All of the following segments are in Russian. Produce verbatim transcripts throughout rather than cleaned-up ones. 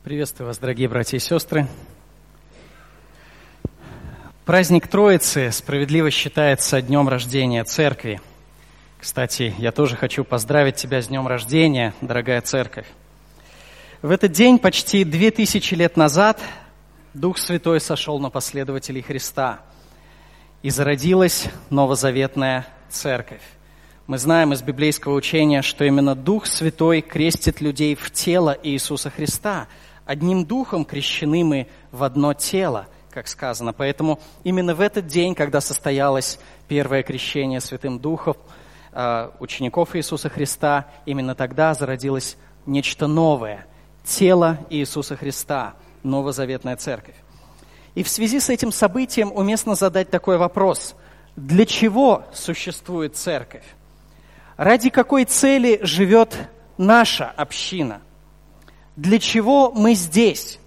Приветствую вас, дорогие братья и сестры. Праздник Троицы справедливо считается днем рождения Церкви. Кстати, я тоже хочу поздравить тебя с днем рождения, дорогая Церковь. В этот день, почти две тысячи лет назад, Дух Святой сошел на последователей Христа, и зародилась новозаветная Церковь. Мы знаем из библейского учения, что именно Дух Святой крестит людей в тело Иисуса Христа. Одним Духом крещены мы в одно тело, как сказано. Поэтому именно в этот день, когда состоялось первое крещение Святым Духом учеников Иисуса Христа, именно тогда зародилось нечто новое – тело Иисуса Христа, новозаветная Церковь. И в связи с этим событием уместно задать такой вопрос: для чего существует Церковь? Ради какой цели живет наша община? Для чего мы здесь?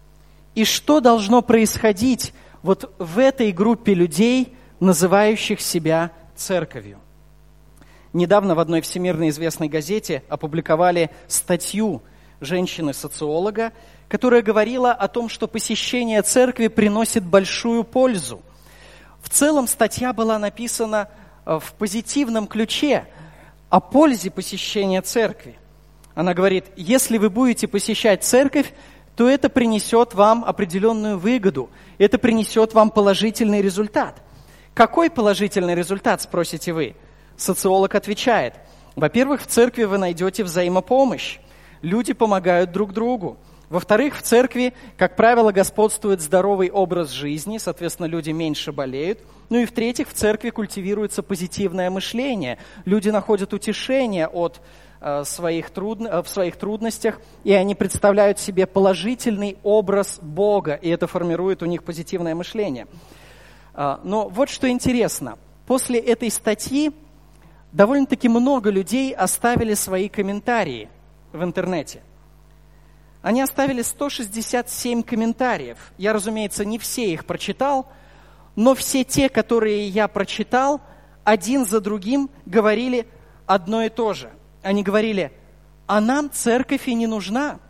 И что должно происходить вот в этой группе людей, называющих себя церковью? Недавно в одной всемирно известной газете опубликовали статью женщины-социолога, которая говорила о том, что посещение церкви приносит большую пользу. В целом статья была написана в позитивном ключе о пользе посещения церкви. Она говорит: если вы будете посещать церковь, то это принесет вам определенную выгоду, это принесет вам положительный результат. Какой положительный результат, спросите вы? Социолог отвечает: во-первых, в церкви вы найдете взаимопомощь, люди помогают друг другу. Во-вторых, в церкви, как правило, господствует здоровый образ жизни, соответственно, люди меньше болеют. Ну и в-третьих, в церкви культивируется позитивное мышление. Люди находят утешение от, э, своих труд... в своих трудностях, и они представляют себе положительный образ Бога, и это формирует у них позитивное мышление. Э, но вот что интересно. После этой статьи довольно-таки много людей оставили свои комментарии в интернете. Они оставили сто шестьдесят семь комментариев. Я, разумеется, не все их прочитал, но все те, которые я прочитал, один за другим говорили одно и то же. Они говорили: а нам церковь и не нужна.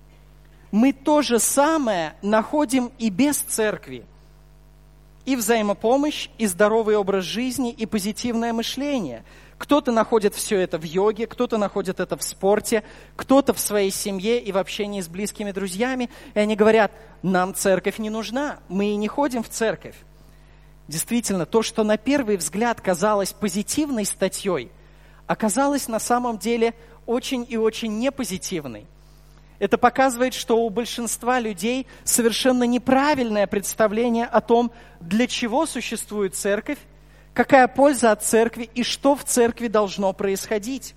Мы то же самое находим и без церкви. И взаимопомощь, и здоровый образ жизни, и позитивное мышление. Кто-то находит все это в йоге, кто-то находит это в спорте, кто-то в своей семье и в общении с близкими друзьями. И они говорят: нам церковь не нужна, мы и не ходим в церковь. Действительно, то, что на первый взгляд казалось позитивной статьей, оказалось на самом деле очень и очень непозитивной. Это показывает, что у большинства людей совершенно неправильное представление о том, для чего существует церковь, какая польза от церкви и что в церкви должно происходить.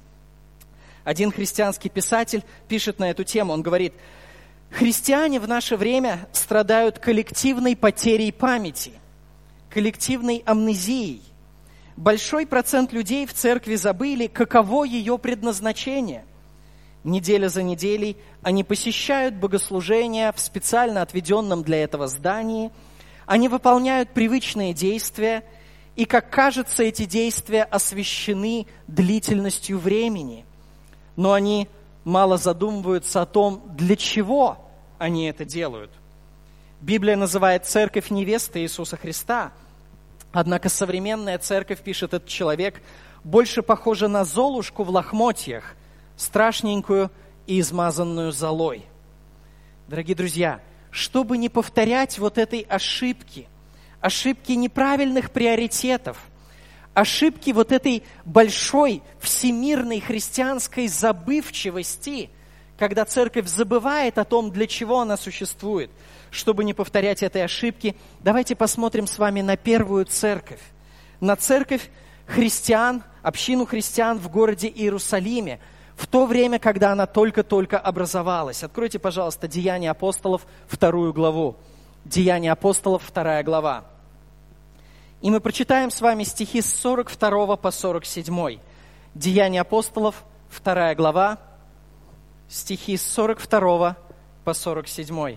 Один христианский писатель пишет на эту тему, он говорит: христиане в наше время страдают коллективной потерей памяти, коллективной амнезией. Большой процент людей в церкви забыли, каково ее предназначение. Неделя за неделей они посещают богослужения в специально отведенном для этого здании, они выполняют привычные действия, и, как кажется, эти действия освящены длительностью времени. Но они мало задумываются о том, для чего они это делают. Библия называет церковь невестой Иисуса Христа. Однако современная церковь, пишет этот человек, больше похожа на Золушку в лохмотьях, страшненькую и измазанную золой. Дорогие друзья, чтобы не повторять вот этой ошибки, ошибки неправильных приоритетов, ошибки вот этой большой всемирной христианской забывчивости, когда церковь забывает о том, для чего она существует. Чтобы не повторять этой ошибки, давайте посмотрим с вами на первую церковь, на церковь христиан, общину христиан в городе Иерусалиме, в то время, когда она только-только образовалась. Откройте, пожалуйста, Деяния апостолов, вторую главу. Деяния апостолов, вторая глава. И мы прочитаем с вами стихи с сорок второго по сорок седьмой. Деяния апостолов, вторая глава, стихи с сорок второго по сорок седьмой.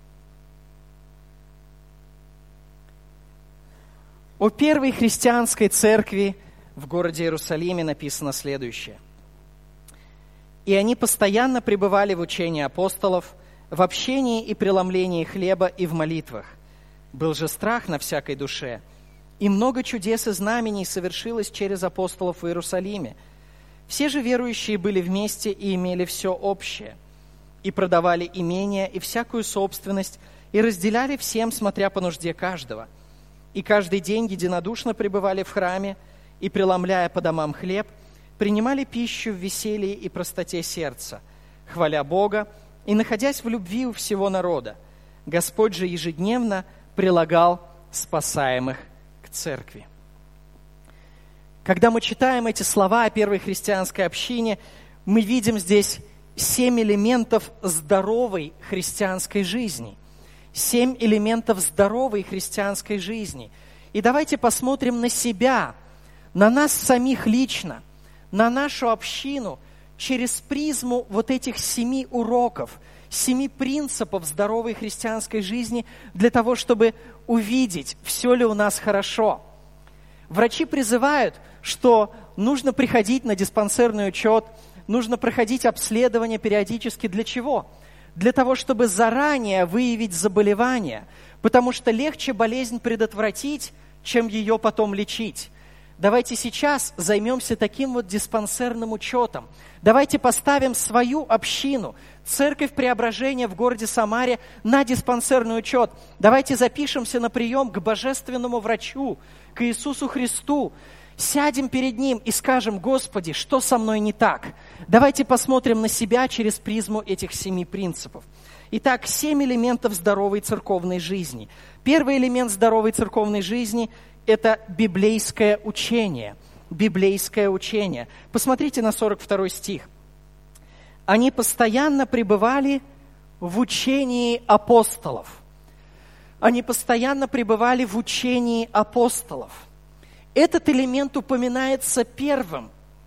О первой христианской церкви в городе Иерусалиме написано следующее. «И они постоянно пребывали в учении апостолов, в общении и преломлении хлеба и в молитвах. Был же страх на всякой душе, и много чудес и знамений совершилось через апостолов в Иерусалиме. Все же верующие были вместе и имели все общее, и продавали имения и всякую собственность, и разделяли всем, смотря по нужде каждого. И каждый день единодушно пребывали в храме, и, преломляя по домам хлеб, принимали пищу в веселье и простоте сердца, хваля Бога и находясь в любви у всего народа. Господь же ежедневно прилагал спасаемых к церкви. Когда мы читаем эти слова о первой христианской общине, мы видим здесь семь элементов здоровой христианской жизни. Семь элементов здоровой христианской жизни. И давайте посмотрим на себя, на нас самих лично, на нашу общину через призму вот этих семи уроков, семи принципов здоровой христианской жизни для того, чтобы увидеть, все ли у нас хорошо. Врачи призывают, что нужно приходить на диспансерный учет, нужно проходить обследование периодически. Для чего? Для того, чтобы заранее выявить заболевание, потому что легче болезнь предотвратить, чем ее потом лечить. Давайте сейчас займемся таким вот диспансерным учетом. Давайте поставим свою общину, Церковь Преображения в городе Самаре, на диспансерный учет. Давайте запишемся на прием к божественному врачу, к Иисусу Христу. Сядем перед Ним и скажем: Господи, что со мной не так? Давайте посмотрим на себя через призму этих семи принципов. Итак, семь элементов здоровой церковной жизни. Первый элемент здоровой церковной жизни – это библейское учение. Библейское учение. Посмотрите на сорок второй стих. Они постоянно пребывали в учении апостолов. Они постоянно пребывали в учении апостолов. Этот элемент упоминается первым.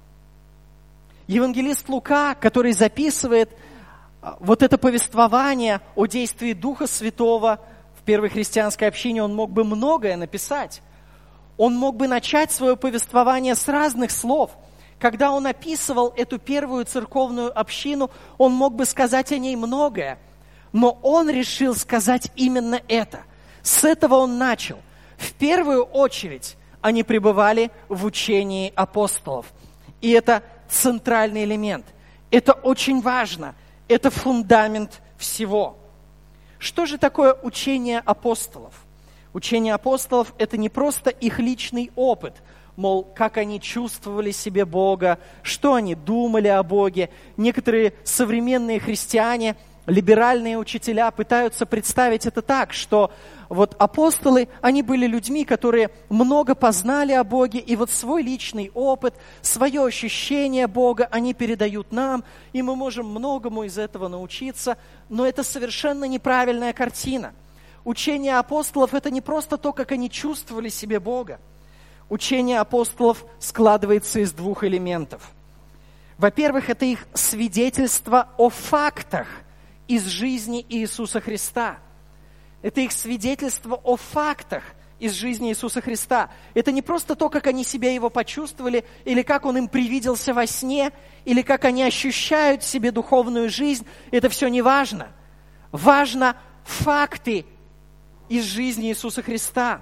Евангелист Лука, который записывает вот это повествование о действии Духа Святого в первой христианской общине, он мог бы многое написать. Он мог бы начать свое повествование с разных слов. Когда он описывал эту первую церковную общину, он мог бы сказать о ней многое. Но он решил сказать именно это. С этого он начал. В первую очередь они пребывали в учении апостолов. И это центральный элемент. Это очень важно. Это фундамент всего. Что же такое учение апостолов? Учение апостолов – это не просто их личный опыт, мол, как они чувствовали себе Бога, что они думали о Боге. Некоторые современные христиане, либеральные учителя пытаются представить это так, что вот апостолы, они были людьми, которые много познали о Боге, и вот свой личный опыт, свое ощущение Бога они передают нам, и мы можем многому из этого научиться, но это совершенно неправильная картина. Учение апостолов – это не просто то, как они чувствовали себе Бога. Учение апостолов складывается из двух элементов. Во-первых, это их свидетельство о фактах из жизни Иисуса Христа. Это их свидетельство о фактах из жизни Иисуса Христа. Это не просто то, как они себя Его почувствовали, или как Он им привиделся во сне, или как они ощущают в себе духовную жизнь. Это все не важно. Важно факты из жизни Иисуса Христа.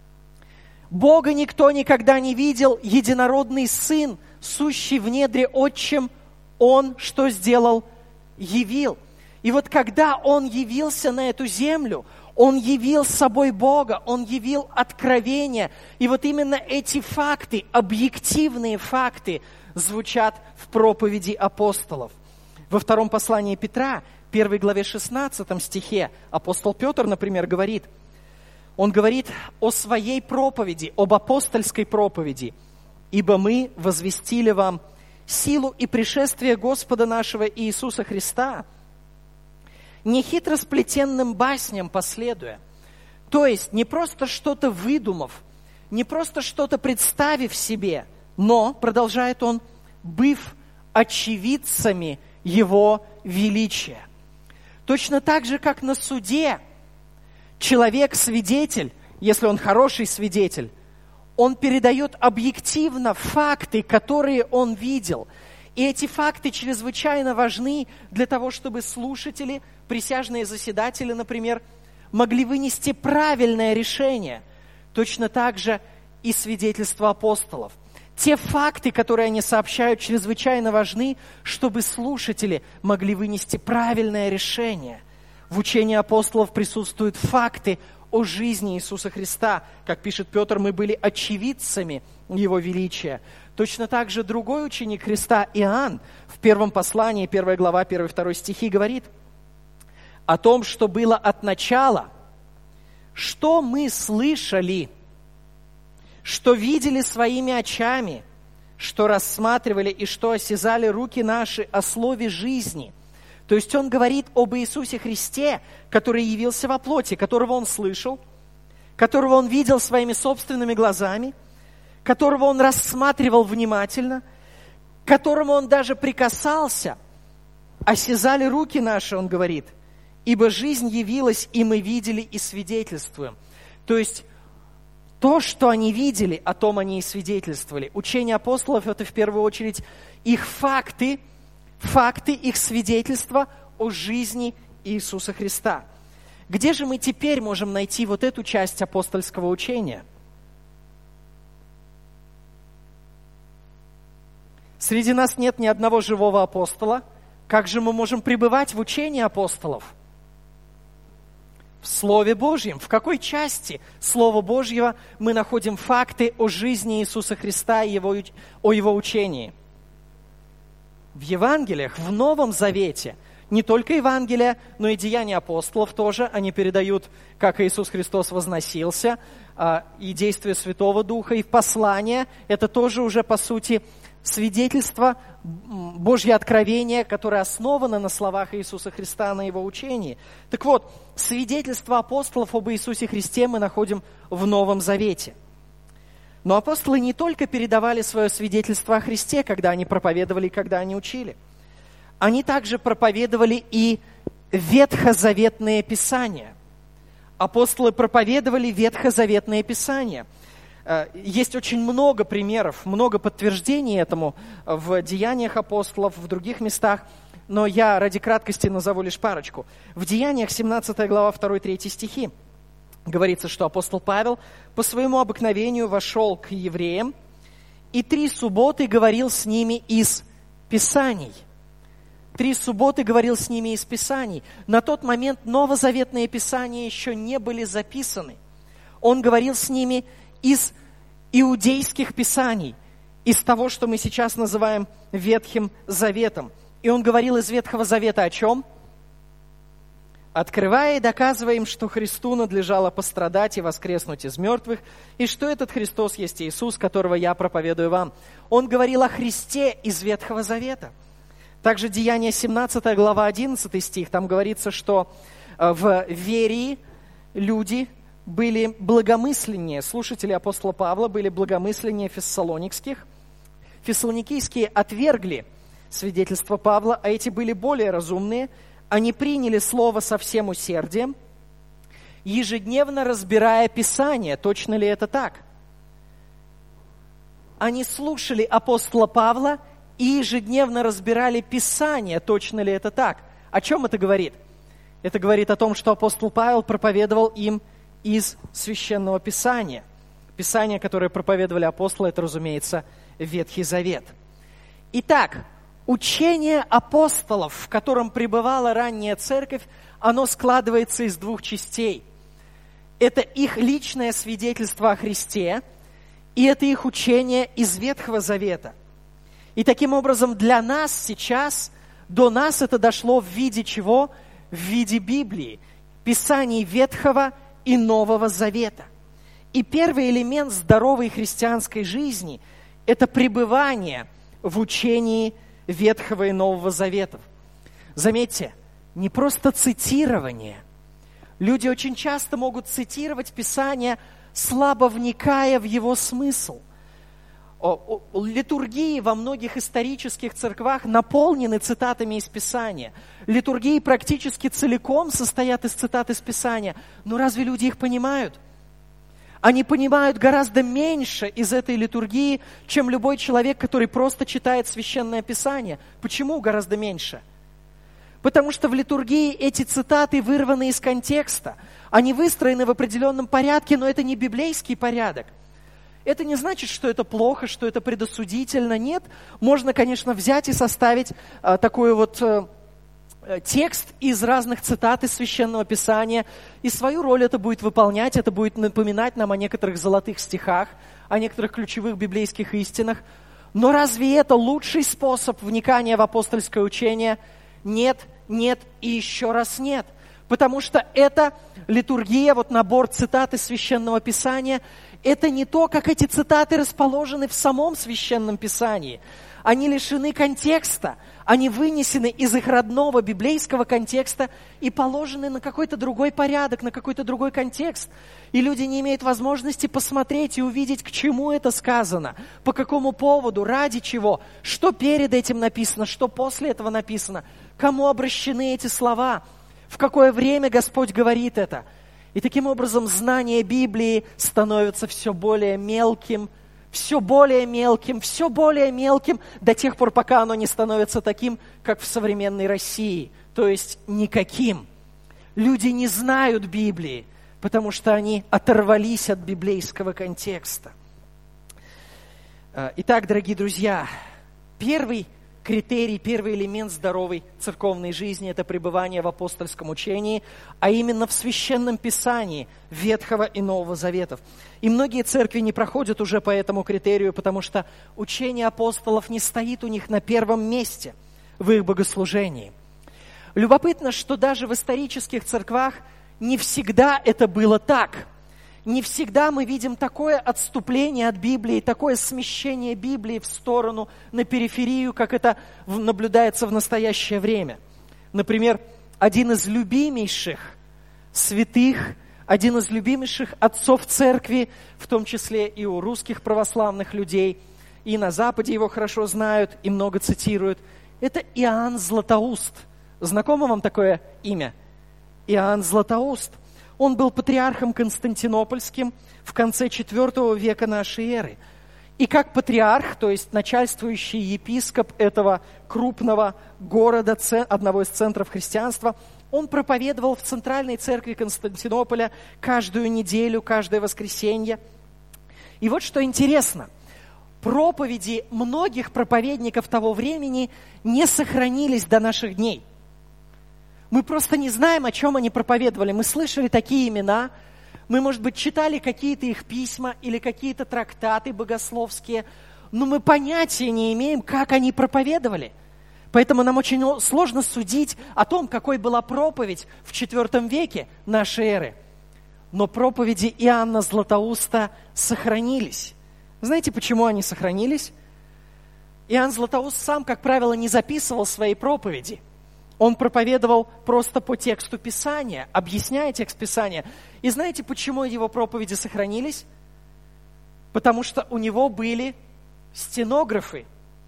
Бога никто никогда не видел, единородный Сын, сущий в недре Отчим, Он что сделал? Явил. И вот когда Он явился на эту землю, Он явил с собой Бога, Он явил откровение. И вот именно эти факты, объективные факты, звучат в проповеди апостолов. Во втором послании Петра, первой главе шестнадцатом стихе, апостол Петр, например, говорит, он говорит о своей проповеди, об апостольской проповеди. «Ибо мы возвестили вам силу и пришествие Господа нашего Иисуса Христа, не хитросплетенным басням последуя». То есть не просто что-то выдумав, не просто что-то представив себе, но, продолжает он, быв очевидцами Его величия. Точно так же, как на суде, человек-свидетель, если он хороший свидетель, он передает объективно факты, которые он видел. И эти факты чрезвычайно важны для того, чтобы слушатели, присяжные заседатели, например, могли вынести правильное решение. Точно так же и свидетельства апостолов. Те факты, которые они сообщают, чрезвычайно важны, чтобы слушатели могли вынести правильное решение. В учении апостолов присутствуют факты о жизни Иисуса Христа. Как пишет Петр, мы были очевидцами Его величия. Точно так же другой ученик Христа, Иоанн, в первом послании, первая глава, первый, второй стихи, говорит о том, что было от начала, что мы слышали, что видели своими очами, что рассматривали и что осязали руки наши о слове жизни. То есть он говорит об Иисусе Христе, который явился во плоти, которого он слышал, которого он видел своими собственными глазами, которого он рассматривал внимательно, к которому он даже прикасался. Осязали руки наши, он говорит, ибо жизнь явилась, и мы видели и свидетельствуем. То есть то, что они видели, о том они и свидетельствовали. Учение апостолов – это в первую очередь их факты, факты их свидетельства о жизни Иисуса Христа. Где же мы теперь можем найти вот эту часть апостольского учения? Среди нас нет ни одного живого апостола. Как же мы можем пребывать в учении апостолов? В Слове Божьем. В какой части Слова Божьего мы находим факты о жизни Иисуса Христа и его, о Его учении? В Евангелиях, в Новом Завете. Не только Евангелия, но и деяния апостолов тоже. Они передают, как Иисус Христос возносился, и действия Святого Духа, и в послания. Это тоже уже, по сути, свидетельство, Божье откровение, которое основано на словах Иисуса Христа, на Его учении. Так вот, свидетельство апостолов об Иисусе Христе мы находим в Новом Завете. Но апостолы не только передавали свое свидетельство о Христе, когда они проповедовали, когда они учили. Они также проповедовали и ветхозаветные писания. Апостолы проповедовали ветхозаветные писания. Есть очень много примеров, много подтверждений этому в деяниях апостолов, в других местах, но я ради краткости назову лишь парочку. В Деяниях семнадцатая глава, второй-третий стихи говорится, что апостол Павел по своему обыкновению вошел к евреям и три субботы говорил с ними из Писаний. Три субботы говорил с ними из Писаний. На тот момент новозаветные Писания еще не были записаны. Он говорил с ними из иудейских писаний, из того, что мы сейчас называем Ветхим Заветом. И он говорил из Ветхого Завета о чем? Открывая и доказывая им, что Христу надлежало пострадать и воскреснуть из мертвых, и что этот Христос есть Иисус, которого я проповедую вам. Он говорил о Христе из Ветхого Завета. Также Деяния семнадцатая глава, одиннадцатый стих, там говорится, что в Верии люди были благомысленнее, слушатели апостола Павла были благомысленнее фессалоникских. Фессалоникийские отвергли свидетельство Павла, а эти были более разумные. Они приняли слово со всем усердием, ежедневно разбирая Писание. Точно ли это так? Они слушали апостола Павла и ежедневно разбирали Писание. Точно ли это так? О чем это говорит? Это говорит о том, что апостол Павел проповедовал им из Священного Писания. Писание, которое проповедовали апостолы, это, разумеется, Ветхий Завет. Итак, учение апостолов, в котором пребывала ранняя церковь, оно складывается из двух частей. Это их личное свидетельство о Христе, и это их учение из Ветхого Завета. И таким образом для нас сейчас, до нас это дошло в виде чего? В виде Библии, Писаний Ветхого и Нового Завета. И первый элемент здоровой христианской жизни – это пребывание в учении Ветхого и Нового Заветов. Заметьте, не просто цитирование. Люди очень часто могут цитировать Писание, слабо вникая в его смысл. Литургии во многих исторических церквах наполнены цитатами из Писания. Литургии практически целиком состоят из цитат из Писания. Но разве люди их понимают? Они понимают гораздо меньше из этой литургии, чем любой человек, который просто читает Священное Писание. Почему гораздо меньше? Потому что в литургии эти цитаты вырваны из контекста. Они выстроены в определенном порядке, но это не библейский порядок. Это не значит, что это плохо, что это предосудительно. Нет, можно, конечно, взять и составить а, такой вот а, текст из разных цитат из Священного Писания, и свою роль это будет выполнять, это будет напоминать нам о некоторых золотых стихах, о некоторых ключевых библейских истинах. Но разве это лучший способ вникания в апостольское учение? Нет, нет и еще раз нет. Потому что это литургия, вот набор цитат из Священного Писания, это не то, как эти цитаты расположены в самом Священном Писании. Они лишены контекста, они вынесены из их родного библейского контекста и положены на какой-то другой порядок, на какой-то другой контекст. И люди не имеют возможности посмотреть и увидеть, к чему это сказано, по какому поводу, ради чего, что перед этим написано, что после этого написано, кому обращены эти слова, в какое время Господь говорит это. И таким образом знание Библии становится все более мелким, все более мелким, все более мелким до тех пор, пока оно не становится таким, как в современной России, то есть никаким. Люди не знают Библии, потому что они оторвались от библейского контекста. Итак, дорогие друзья, первый критерий, первый элемент здоровой церковной жизни – это пребывание в апостольском учении, а именно в Священном Писании Ветхого и Нового Заветов. И многие церкви не проходят уже по этому критерию, потому что учение апостолов не стоит у них на первом месте в их богослужении. Любопытно, что даже в исторических церквах не всегда это было так. Не всегда мы видим такое отступление от Библии, такое смещение Библии в сторону, на периферию, как это наблюдается в настоящее время. Например, один из любимейших святых, один из любимейших отцов церкви, в том числе и у русских православных людей, и на Западе его хорошо знают и много цитируют, это Иоанн Златоуст. Знакомо вам такое имя? Иоанн Златоуст. Он был патриархом Константинопольским в конце четвёртого века нашей эры. И как патриарх, то есть начальствующий епископ этого крупного города, одного из центров христианства, он проповедовал в центральной церкви Константинополя каждую неделю, каждое воскресенье. И вот что интересно, проповеди многих проповедников того времени не сохранились до наших дней. Мы просто не знаем, о чем они проповедовали. Мы слышали такие имена, мы, может быть, читали какие-то их письма или какие-то трактаты богословские, но мы понятия не имеем, как они проповедовали. Поэтому нам очень сложно судить о том, какой была проповедь в четвёртом веке нашей эры. Но проповеди Иоанна Златоуста сохранились. Знаете, почему они сохранились? Иоанн Златоуст сам, как правило, не записывал свои проповеди. Он проповедовал просто по тексту Писания, объясняя текст Писания. И знаете, почему его проповеди сохранились? Потому что у него были стенографы,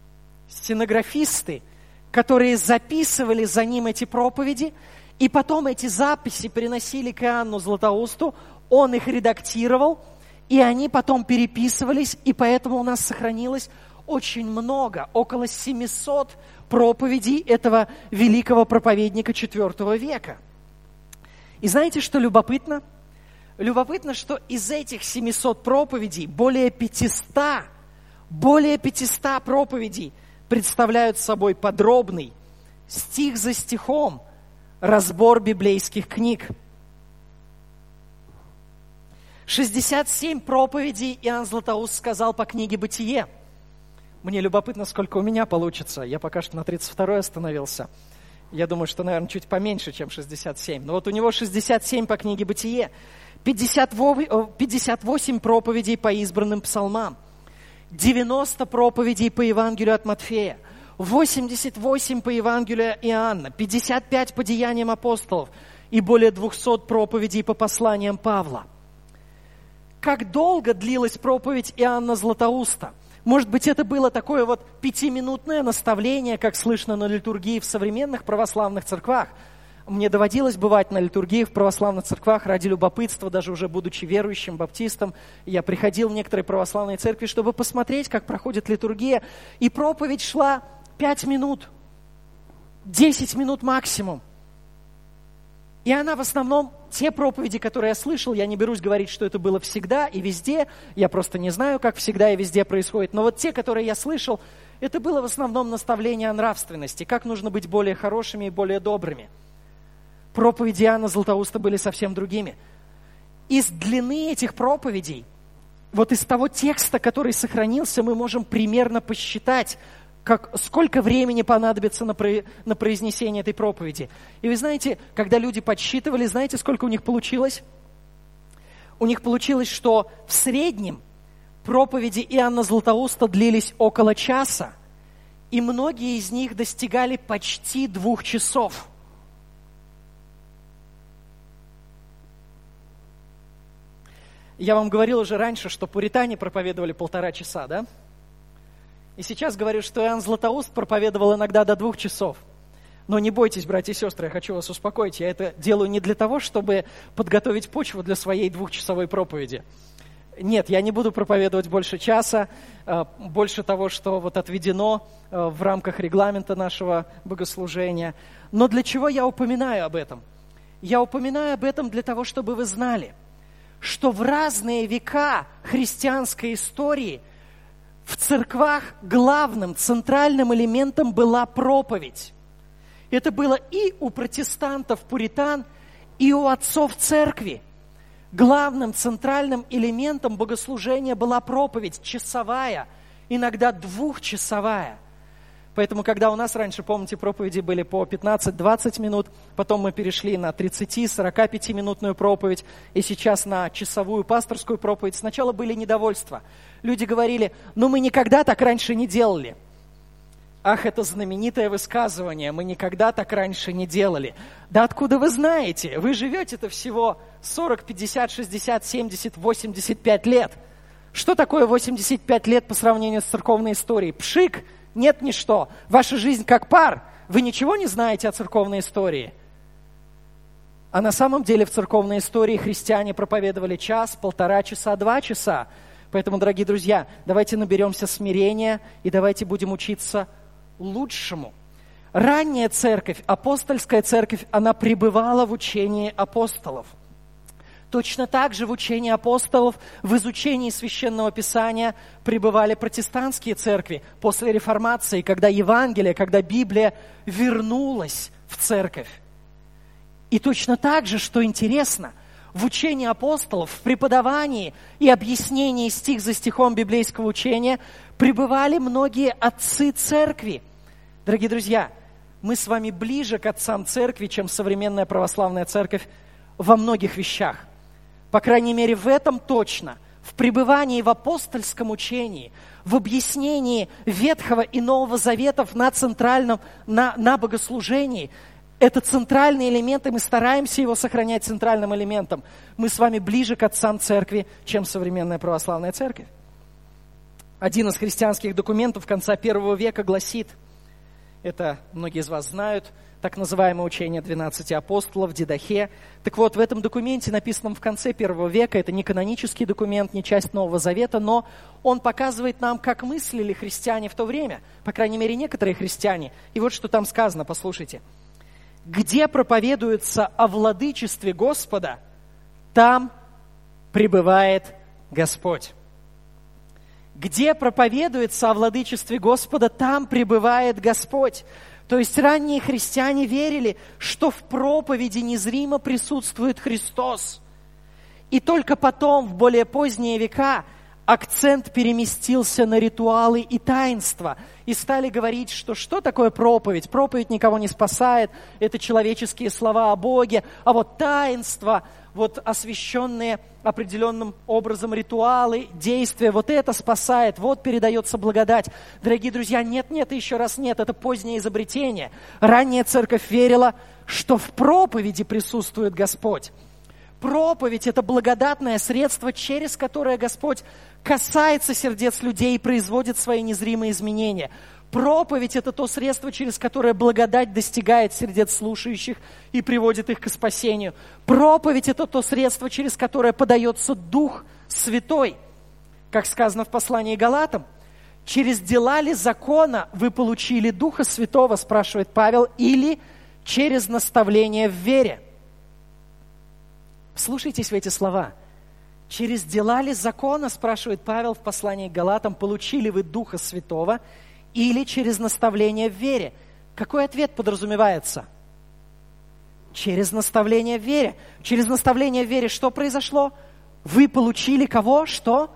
стенографисты, которые записывали за ним эти проповеди, и потом эти записи приносили к Иоанну Златоусту, он их редактировал, и они потом переписывались, и поэтому у нас сохранилось очень много, около семисот проповедей этого великого проповедника четвёртого века. И знаете, что любопытно? Любопытно, что из этих семисот проповедей более пятисот, более пятисот проповедей представляют собой подробный, стих за стихом, разбор библейских книг. шестьдесят семь проповедей Иоанн Златоуст сказал по книге «Бытие». Мне любопытно, сколько у меня получится. Я пока что на тридцать второй остановился. Я думаю, что, наверное, чуть поменьше, чем шестьдесят семь. Но вот у него шестьдесят семь по книге «Бытие», пятьдесят восемь проповедей по избранным псалмам, девяносто проповедей по Евангелию от Матфея, восемьдесят восемь по Евангелию Иоанна, пятьдесят пять по Деяниям апостолов и более двухсот проповедей по посланиям Павла. Как долго длилась проповедь Иоанна Златоуста? Может быть, это было такое вот пятиминутное наставление, как слышно на литургии в современных православных церквах. мне доводилось бывать на литургии в православных церквах ради любопытства, даже уже будучи верующим баптистом. Я приходил в некоторые православные церкви, чтобы посмотреть, как проходит литургия. И проповедь шла пять минут, десять минут максимум. И она в основном, те проповеди, которые я слышал, я не берусь говорить, что это было всегда и везде, я просто не знаю, как всегда и везде происходит, но вот те, которые я слышал, это было в основном наставление о нравственности, как нужно быть более хорошими и более добрыми. Проповеди Иоанна Златоуста были совсем другими. Из длины этих проповедей, вот из того текста, который сохранился, мы можем примерно посчитать, как, сколько времени понадобится на, про, на произнесение этой проповеди. И вы знаете, когда люди подсчитывали, знаете, сколько у них получилось? У них получилось, что в среднем проповеди Иоанна Златоуста длились около часа, и многие из них достигали почти двух часов. Я вам говорил уже раньше, что пуритане проповедовали полтора часа, да? И сейчас говорю, что Иоанн Златоуст проповедовал иногда до двух часов. Но не бойтесь, братья и сестры, я хочу вас успокоить. Я это делаю не для того, чтобы подготовить почву для своей двухчасовой проповеди. Нет, я не буду проповедовать больше часа, больше того, что вот отведено в рамках регламента нашего богослужения. Но для чего я упоминаю об этом? Я упоминаю об этом для того, чтобы вы знали, что в разные века христианской истории в церквах главным, центральным элементом была проповедь. Это было и у протестантов, пуритан, и у отцов церкви. Главным, центральным элементом богослужения была проповедь, часовая, иногда двухчасовая. Поэтому, когда у нас раньше, помните, проповеди были по пятнадцать-двадцать минут, потом мы перешли на тридцать-сорок-пятиминутную проповедь, и сейчас на часовую пасторскую проповедь. Сначала были недовольства. Люди говорили, ну мы никогда так раньше не делали. Ах, это знаменитое высказывание, мы никогда так раньше не делали. Да откуда вы знаете? Вы живете-то всего сорок, пятьдесят, шестьдесят, семьдесят, восемьдесят пять лет. Что такое восемьдесят пять лет по сравнению с церковной историей? Пшик! Нет, ничто. Ваша жизнь как пар. Вы ничего не знаете о церковной истории. А на самом деле в церковной истории христиане проповедовали час, полтора часа, два часа. Поэтому, дорогие друзья, давайте наберемся смирения и давайте будем учиться лучшему. Ранняя церковь, апостольская церковь, она пребывала в учении апостолов. Точно так же в учении апостолов, в изучении Священного Писания пребывали протестантские церкви после Реформации, когда Евангелие, когда Библия вернулась в церковь. И точно так же, что интересно, в учении апостолов, в преподавании и объяснении стих за стихом библейского учения пребывали многие отцы церкви. Дорогие друзья, мы с вами ближе к отцам церкви, чем современная православная церковь во многих вещах. По крайней мере, в этом точно. В пребывании в апостольском учении, в объяснении Ветхого и Нового Заветов на центральном, на, на богослужении. Это центральный элемент, и мы стараемся его сохранять центральным элементом. Мы с вами ближе к отцам церкви, чем современная православная церковь. Один из христианских документов конца первого века гласит, это многие из вас знают, так называемое учение двенадцати апостолов, Дидахе. Так вот, в этом документе, написанном в конце первого века, это не канонический документ, не часть Нового Завета, но он показывает нам, как мыслили христиане в то время, по крайней мере, некоторые христиане. И вот что там сказано, послушайте. «Где проповедуется о владычестве Господа, там пребывает Господь». Где проповедуется о владычестве Господа, там пребывает Господь. То есть ранние христиане верили, что в проповеди незримо присутствует Христос. И только потом, в более поздние века, акцент переместился на ритуалы и таинства. И стали говорить, что что такое проповедь? Проповедь никого не спасает, это человеческие слова о Боге. А вот таинства, вот освященные определенным образом ритуалы, действия, вот это спасает, вот передается благодать. Дорогие друзья, нет, нет, и еще раз нет, это позднее изобретение. Ранняя церковь верила, что в проповеди присутствует Господь. Проповедь – это благодатное средство, через которое Господь касается сердец людей и производит свои незримые изменения. Проповедь – это то средство, через которое благодать достигает сердец слушающих и приводит их к спасению. Проповедь – это то средство, через которое подается Дух Святой. Как сказано в послании Галатам, через дела ли закона вы получили Духа Святого, спрашивает Павел, или через наставление в вере? Вслушайтесь в эти слова. Через дела ли закона, спрашивает Павел в послании к Галатам, получили вы Духа Святого или через наставление в вере? Какой ответ подразумевается? Через наставление в вере. Через наставление в вере что произошло? Вы получили кого? Что?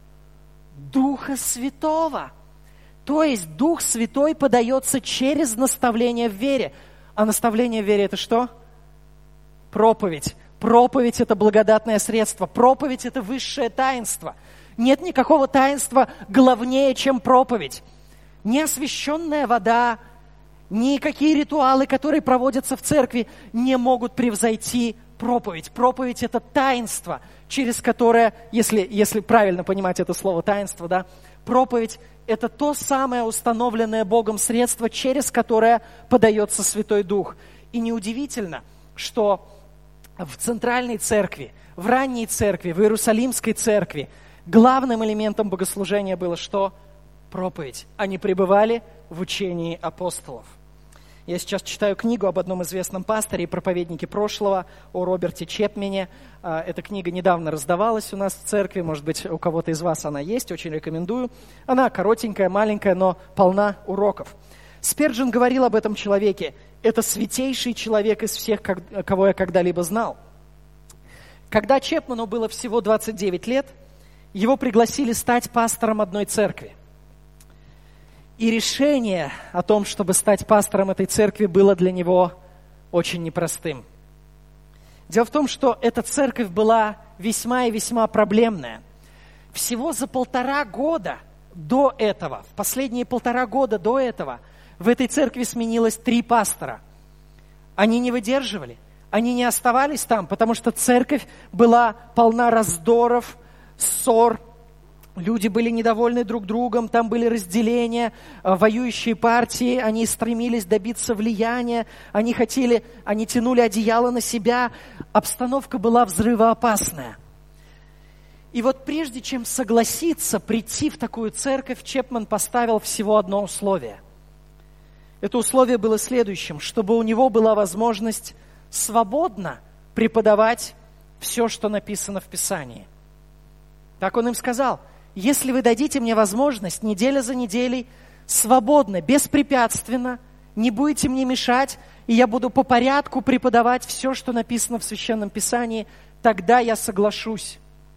Духа Святого. То есть Дух Святой подается через наставление в вере. А наставление в вере – это что? Проповедь. Проповедь – это благодатное средство. Проповедь – это высшее таинство. Нет никакого таинства главнее, чем проповедь. Ни освященная вода, никакие ритуалы, которые проводятся в церкви, не могут превзойти проповедь. Проповедь – это таинство, через которое, если, если правильно понимать это слово таинство, да, проповедь – это то самое установленное Богом средство, через которое подается Святой Дух. И неудивительно, что в центральной церкви, в ранней церкви, в Иерусалимской церкви главным элементом богослужения было что? Проповедь. Они пребывали в учении апостолов. Я сейчас читаю книгу об одном известном пасторе и проповеднике прошлого, о Роберте Чепмене. Эта книга недавно раздавалась у нас в церкви, может быть, у кого-то из вас она есть, очень рекомендую. Она коротенькая, маленькая, но полна уроков. Спирджин говорил об этом человеке. Это святейший человек из всех, кого я когда-либо знал. Когда Чепмену было всего двадцать девять лет, его пригласили стать пастором одной церкви. И решение о том, чтобы стать пастором этой церкви, было для него очень непростым. Дело в том, что эта церковь была весьма и весьма проблемная. Всего за полтора года до этого, в последние полтора года до этого, в этой церкви сменилось три пастора. Они не выдерживали, они не оставались там, потому что церковь была полна раздоров, ссор. Люди были недовольны друг другом, там были разделения, воюющие партии, они стремились добиться влияния, они хотели, они тянули одеяло на себя. Обстановка была взрывоопасная. И вот прежде чем согласиться прийти в такую церковь, Чепмен поставил всего одно условие. Это условие было следующим, чтобы у него была возможность свободно преподавать все, что написано в Писании. Так он им сказал: если вы дадите мне возможность неделя за неделей свободно, беспрепятственно, не будете мне мешать, и я буду по порядку преподавать все, что написано в Священном Писании, тогда я соглашусь.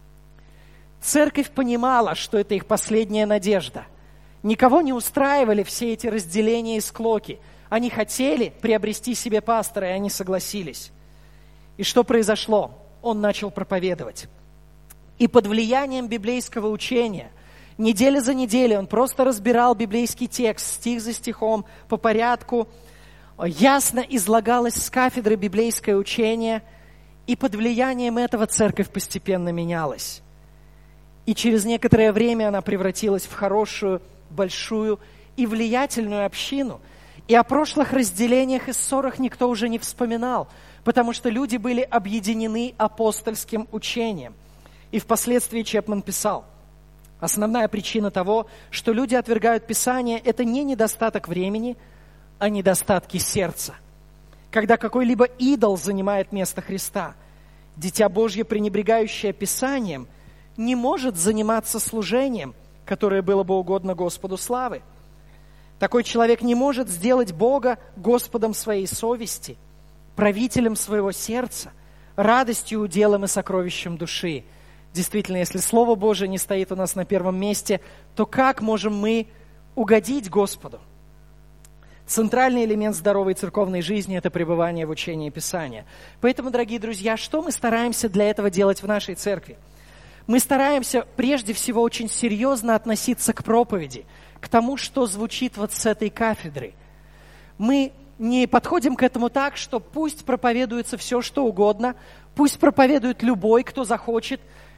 Церковь понимала, что это их последняя надежда. Никого не устраивали все эти разделения и склоки. Они хотели приобрести себе пастора, и они согласились. И что произошло? Он начал проповедовать. И под влиянием библейского учения, неделя за неделей, он просто разбирал библейский текст, стих за стихом, по порядку. Ясно излагалось с кафедры библейское учение, и под влиянием этого церковь постепенно менялась. И через некоторое время она превратилась в хорошую, большую и влиятельную общину. И о прошлых разделениях и ссорах никто уже не вспоминал, потому что люди были объединены апостольским учением. И впоследствии Чепмен писал: основная причина того, что люди отвергают Писание, это не недостаток времени, а недостатки сердца. Когда какой-либо идол занимает место Христа, Дитя Божье, пренебрегающее Писанием, не может заниматься служением, которое было бы угодно Господу славы. Такой человек не может сделать Бога Господом своей совести, правителем своего сердца, радостью, уделом и сокровищем души. Действительно, если Слово Божие не стоит у нас на первом месте, то как можем мы угодить Господу? Центральный элемент здоровой церковной жизни – это пребывание в учении Писания. Поэтому, дорогие друзья, что мы стараемся для этого делать в нашей церкви? Мы стараемся прежде всего очень серьезно относиться к проповеди, к тому, что звучит вот с этой кафедры. Мы не подходим к этому так, что пусть проповедуется все, что угодно, пусть проповедует любой, кто захочет.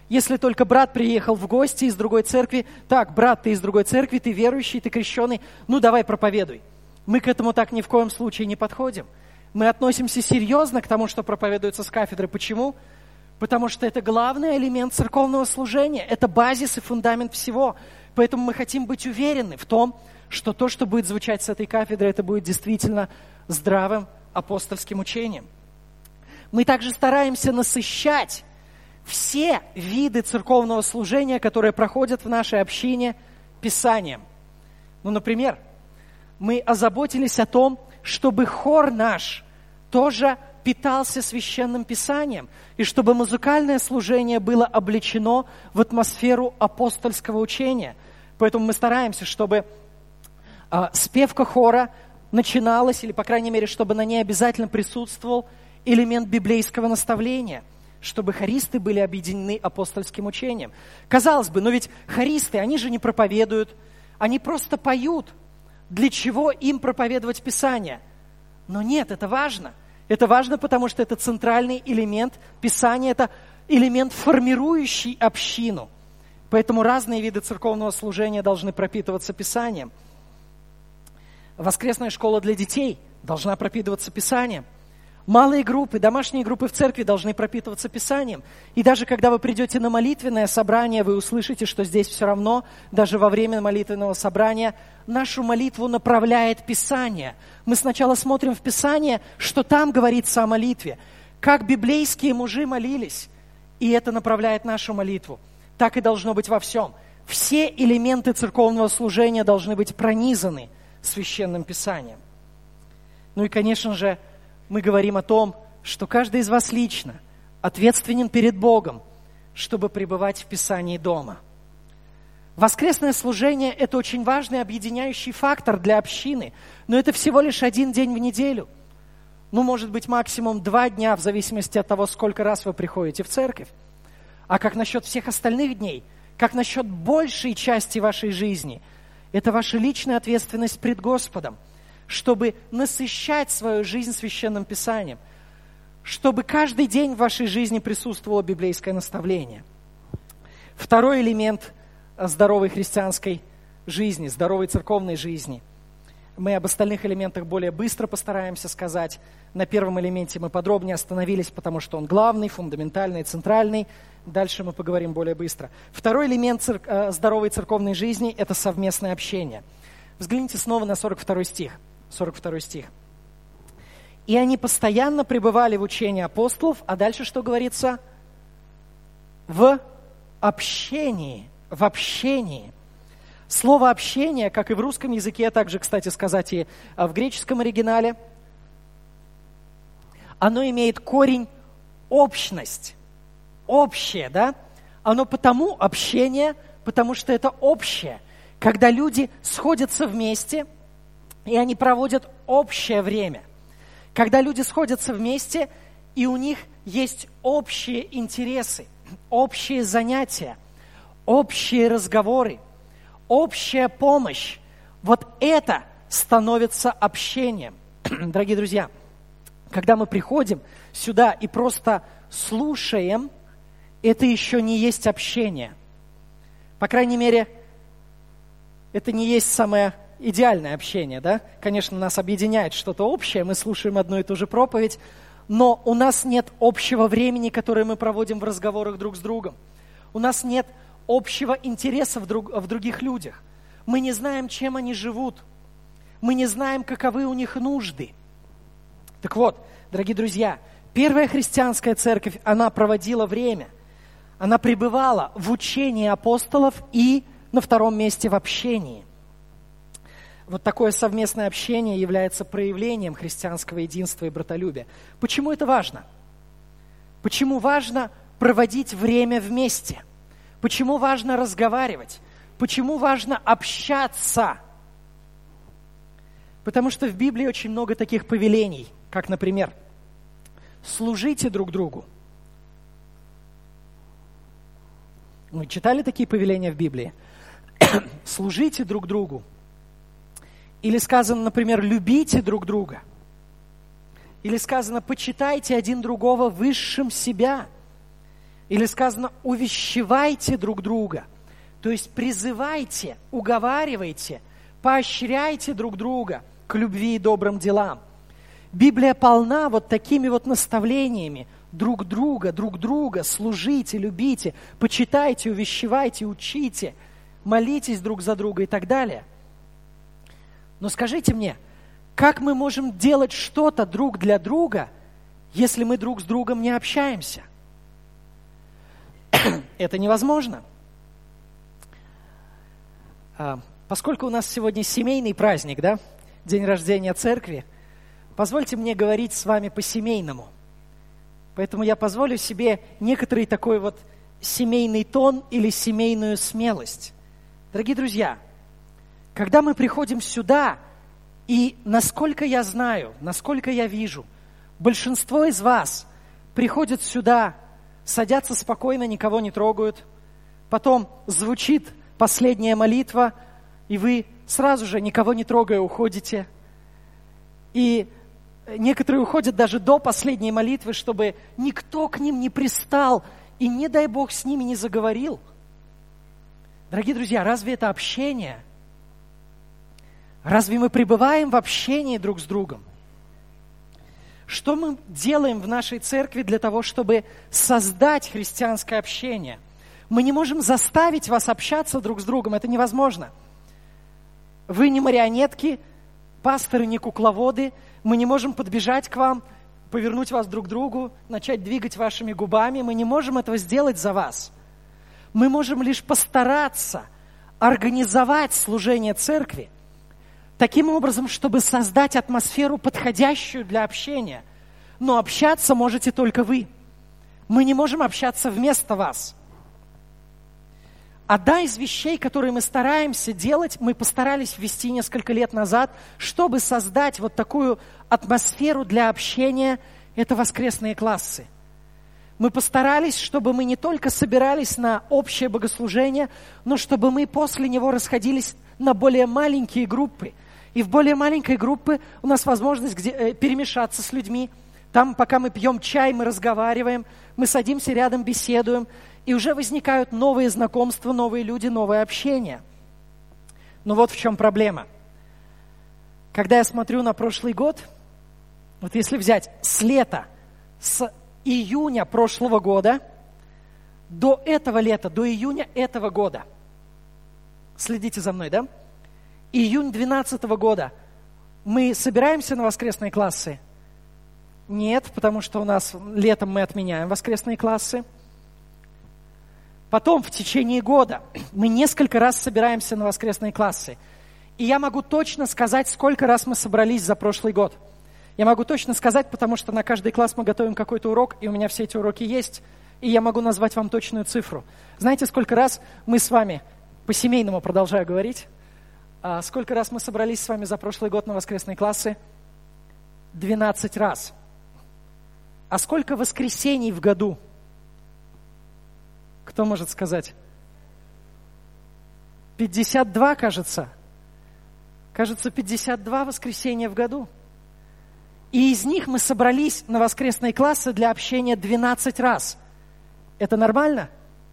Если только брат приехал в гости из другой церкви, так, брат, ты из другой церкви, ты верующий, ты крещеный, ну давай проповедуй. Мы к этому так ни в коем случае не подходим. Мы относимся серьезно к тому, что проповедуется с кафедры. Почему? Потому что это главный элемент церковного служения, это базис и фундамент всего. Поэтому мы хотим быть уверены в том, что то, что будет звучать с этой кафедры, это будет действительно здравым апостольским учением. Мы также стараемся насыщать все виды церковного служения, которые проходят в нашей общине, Писанием. Ну, например, мы озаботились о том, чтобы хор наш тоже питался священным Писанием, и чтобы музыкальное служение было облечено в атмосферу апостольского учения. Поэтому мы стараемся, чтобы а, спевка хора начиналась, или, по крайней мере, чтобы на ней обязательно присутствовал элемент библейского наставления, чтобы хористы были объединены апостольским учением. Казалось бы, но ведь хористы, они же не проповедуют, они просто поют. Для чего им проповедовать Писание? Но нет, это важно. Это важно, потому что это центральный элемент Писания, это элемент, формирующий общину. Поэтому разные виды церковного служения должны пропитываться Писанием. Воскресная школа для детей должна пропитываться Писанием. Малые группы, домашние группы в церкви должны пропитываться Писанием. И даже когда вы придете на молитвенное собрание, вы услышите, что здесь все равно, даже во время молитвенного собрания, нашу молитву направляет Писание. Мы сначала смотрим в Писание, что там говорится о молитве, как библейские мужи молились, и это направляет нашу молитву. Так и должно быть во всем. Все элементы церковного служения должны быть пронизаны Священным Писанием. Ну и, конечно же, мы говорим о том, что каждый из вас лично ответственен перед Богом, чтобы пребывать в Писании дома. Воскресное служение – это очень важный объединяющий фактор для общины, но это всего лишь один день в неделю. Ну, может быть, максимум два дня, в зависимости от того, сколько раз вы приходите в церковь. А как насчет всех остальных дней? Как насчет большей части вашей жизни? Это ваша личная ответственность пред Господом, чтобы насыщать свою жизнь Священным Писанием, чтобы каждый день в вашей жизни присутствовало библейское наставление. Второй элемент здоровой христианской жизни, здоровой церковной жизни. Мы об остальных элементах более быстро постараемся сказать. На первом элементе мы подробнее остановились, потому что он главный, фундаментальный, центральный. Дальше мы поговорим более быстро. Второй элемент цер... здоровой церковной жизни – это совместное общение. Взгляните снова на сорок второй стих. сорок второй стих. «И они постоянно пребывали в учении апостолов», а дальше что говорится? В общении, в общении. Слово «общение», как и в русском языке, а также, кстати сказать, и в греческом оригинале, оно имеет корень «общность». Общее, да? Оно потому общение, потому что это общее. Когда люди сходятся вместе, и они проводят общее время. Когда люди сходятся вместе, и у них есть общие интересы, общие занятия, общие разговоры, общая помощь. Вот это становится общением. Дорогие друзья, когда мы приходим сюда и просто слушаем, это еще не есть общение. По крайней мере, это не есть самое идеальное общение, да? Конечно, нас объединяет что-то общее, мы слушаем одну и ту же проповедь, но у нас нет общего времени, которое мы проводим в разговорах друг с другом. У нас нет общего интереса в, друг, в других людях. Мы не знаем, чем они живут. Мы не знаем, каковы у них нужды. Так вот, дорогие друзья, первая христианская церковь, она проводила время. Она пребывала в учении апостолов и на втором месте в общении. Вот такое совместное общение является проявлением христианского единства и братолюбия. Почему это важно? Почему важно проводить время вместе? Почему важно разговаривать? Почему важно общаться? Потому что в Библии очень много таких повелений, как, например, служите друг другу. Вы читали такие повеления в Библии? Служите друг другу. Или сказано, например, любите друг друга. Или сказано, почитайте один другого высшим себя. Или сказано, увещевайте друг друга. То есть призывайте, уговаривайте, поощряйте друг друга к любви и добрым делам. Библия полна вот такими вот наставлениями. Друг друга, друг друга, служите, любите, почитайте, увещевайте, учите, молитесь друг за друга и так далее. Но скажите мне, как мы можем делать что-то друг для друга, если мы друг с другом не общаемся? Это невозможно. Поскольку у нас сегодня семейный праздник, да, день рождения церкви, позвольте мне говорить с вами по-семейному. Поэтому я позволю себе некоторый такой вот семейный тон или семейную смелость. Дорогие друзья, когда мы приходим сюда, и насколько я знаю, насколько я вижу, большинство из вас приходят сюда, садятся спокойно, никого не трогают, потом звучит последняя молитва, и вы сразу же, никого не трогая, уходите. И некоторые уходят даже до последней молитвы, чтобы никто к ним не пристал и, не дай Бог, с ними не заговорил. Дорогие друзья, разве это общение? Разве мы пребываем в общении друг с другом? Что мы делаем в нашей церкви для того, чтобы создать христианское общение? Мы не можем заставить вас общаться друг с другом, это невозможно. Вы не марионетки, пасторы не кукловоды, мы не можем подбежать к вам, повернуть вас друг к другу, начать двигать вашими губами. Мы не можем этого сделать за вас. Мы можем лишь постараться организовать служение церкви таким образом, чтобы создать атмосферу, подходящую для общения. Но общаться можете только вы. Мы не можем общаться вместо вас. Одна из вещей, которые мы стараемся делать, мы постарались ввести несколько лет назад, чтобы создать вот такую атмосферу для общения, это воскресные классы. Мы постарались, чтобы мы не только собирались на общее богослужение, но чтобы мы после него расходились на более маленькие группы. И в более маленькой группе у нас возможность где, э, перемешаться с людьми. Там, пока мы пьем чай, мы разговариваем, мы садимся рядом, беседуем. И уже возникают новые знакомства, новые люди, новое общение. Но вот в чем проблема. Когда я смотрю на прошлый год, вот если взять с лета, с июня прошлого года до этого лета, до июня этого года, следите за мной, да? Июнь две тысячи двенадцатого года мы собираемся на воскресные классы? Нет, потому что у нас летом мы отменяем воскресные классы. Потом в течение года мы несколько раз собираемся на воскресные классы. И я могу точно сказать, сколько раз мы собрались за прошлый год. Я могу точно сказать, потому что на каждый класс мы готовим какой-то урок, и у меня все эти уроки есть, и я могу назвать вам точную цифру. Знаете, сколько раз мы с вами, по-семейному продолжаю говорить, а сколько раз мы собрались с вами за прошлый год на воскресные классы? двенадцать раз. А сколько воскресений в году? Кто может сказать? пятьдесят два, кажется. Кажется, пятьдесят два воскресенья в году. И из них мы собрались на воскресные классы для общения двенадцать раз. Это нормально?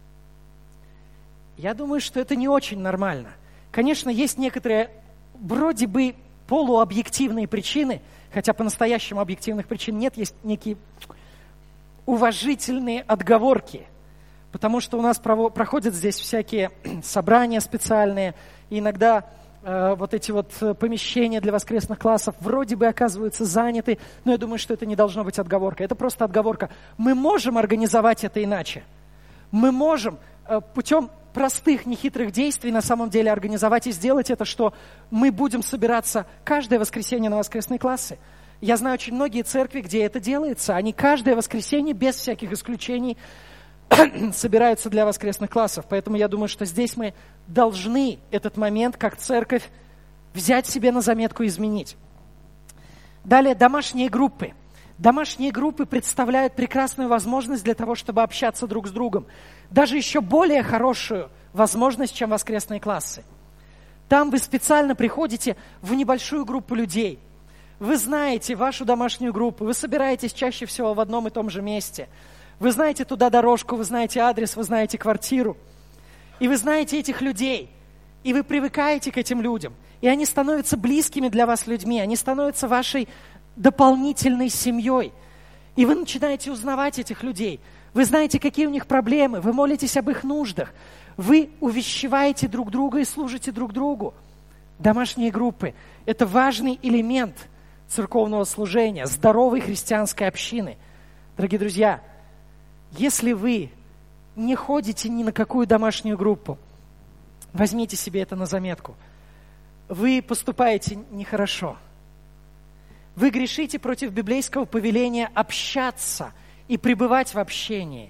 Я думаю, что это не очень нормально. Конечно, есть некоторые вроде бы полуобъективные причины, хотя по-настоящему объективных причин нет, есть некие уважительные отговорки. Потому что у нас проходят здесь всякие собрания специальные, и иногда э, вот эти вот помещения для воскресных классов вроде бы оказываются заняты, но я думаю, что это не должно быть отговоркой. Это просто отговорка. Мы можем организовать это иначе. Мы можем э, путем простых, нехитрых действий на самом деле организовать и сделать это, что мы будем собираться каждое воскресенье на воскресные классы. Я знаю очень многие церкви, где это делается. Они каждое воскресенье, без всяких исключений, собираются для воскресных классов. Поэтому я думаю, что здесь мы должны этот момент, как церковь, взять себе на заметку и изменить. Далее, домашние группы. Домашние группы представляют прекрасную возможность для того, чтобы общаться друг с другом. Даже еще более хорошую возможность, чем воскресные классы. Там вы специально приходите в небольшую группу людей. Вы знаете вашу домашнюю группу, вы собираетесь чаще всего в одном и том же месте. Вы знаете туда дорожку, вы знаете адрес, вы знаете квартиру. И вы знаете этих людей. И вы привыкаете к этим людям. И они становятся близкими для вас людьми. Они становятся вашей дополнительной семьей. И вы начинаете узнавать этих людей. Вы знаете, какие у них проблемы. Вы молитесь об их нуждах. Вы увещеваете друг друга и служите друг другу. Домашние группы – это важный элемент церковного служения, здоровой христианской общины. Дорогие друзья, если вы не ходите ни на какую домашнюю группу, возьмите себе это на заметку. Вы поступаете нехорошо. Вы грешите против библейского повеления общаться и пребывать в общении.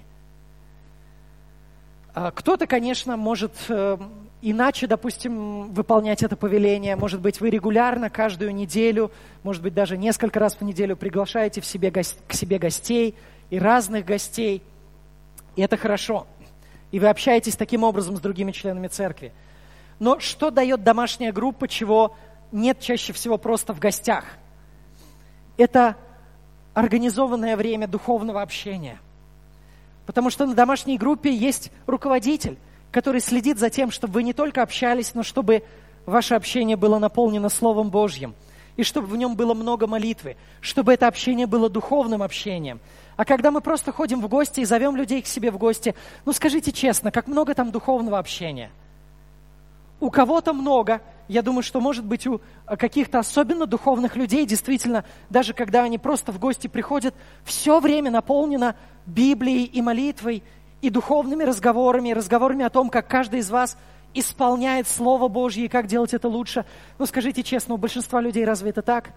Кто-то, конечно, может иначе, допустим, выполнять это повеление. Может быть, вы регулярно, каждую неделю, может быть, даже несколько раз в неделю приглашаете в себе, к себе гостей и разных гостей. И это хорошо. И вы общаетесь таким образом с другими членами церкви. Но что дает домашняя группа, чего нет чаще всего просто в гостях? Это организованное время духовного общения. Потому что на домашней группе есть руководитель, который следит за тем, чтобы вы не только общались, но чтобы ваше общение было наполнено Словом Божьим, и чтобы в нем было много молитвы, чтобы это общение было духовным общением. А когда мы просто ходим в гости и зовем людей к себе в гости, ну скажите честно, как много там духовного общения? У кого-то много. Я думаю, что, может быть, у каких-то особенно духовных людей, действительно, даже когда они просто в гости приходят, все время наполнено Библией и молитвой, и духовными разговорами, и разговорами о том, как каждый из вас исполняет Слово Божье и как делать это лучше. Но скажите честно, у большинства людей разве это так?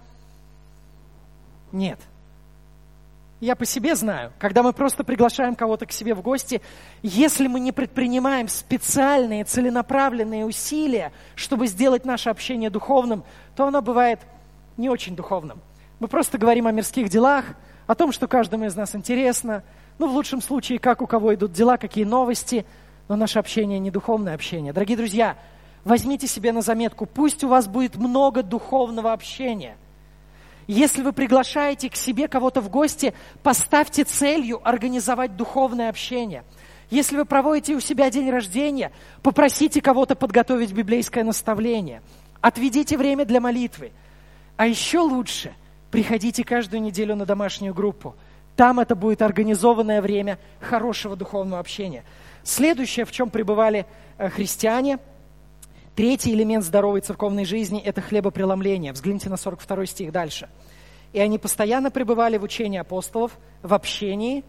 Нет. Я по себе знаю, когда мы просто приглашаем кого-то к себе в гости, если мы не предпринимаем специальные, целенаправленные усилия, чтобы сделать наше общение духовным, то оно бывает не очень духовным. Мы просто говорим о мирских делах, о том, что каждому из нас интересно, ну, в лучшем случае, как у кого идут дела, какие новости, но наше общение не духовное общение. Дорогие друзья, возьмите себе на заметку, пусть у вас будет много духовного общения. Если вы приглашаете к себе кого-то в гости, поставьте целью организовать духовное общение. Если вы проводите у себя день рождения, попросите кого-то подготовить библейское наставление. Отведите время для молитвы. А еще лучше, приходите каждую неделю на домашнюю группу. Там это будет организованное время хорошего духовного общения. Следующее, в чем пребывали христиане, третий элемент здоровой церковной жизни – это хлебопреломление. Взгляните на сорок второй стих дальше. «И они постоянно пребывали в учении апостолов, в общении».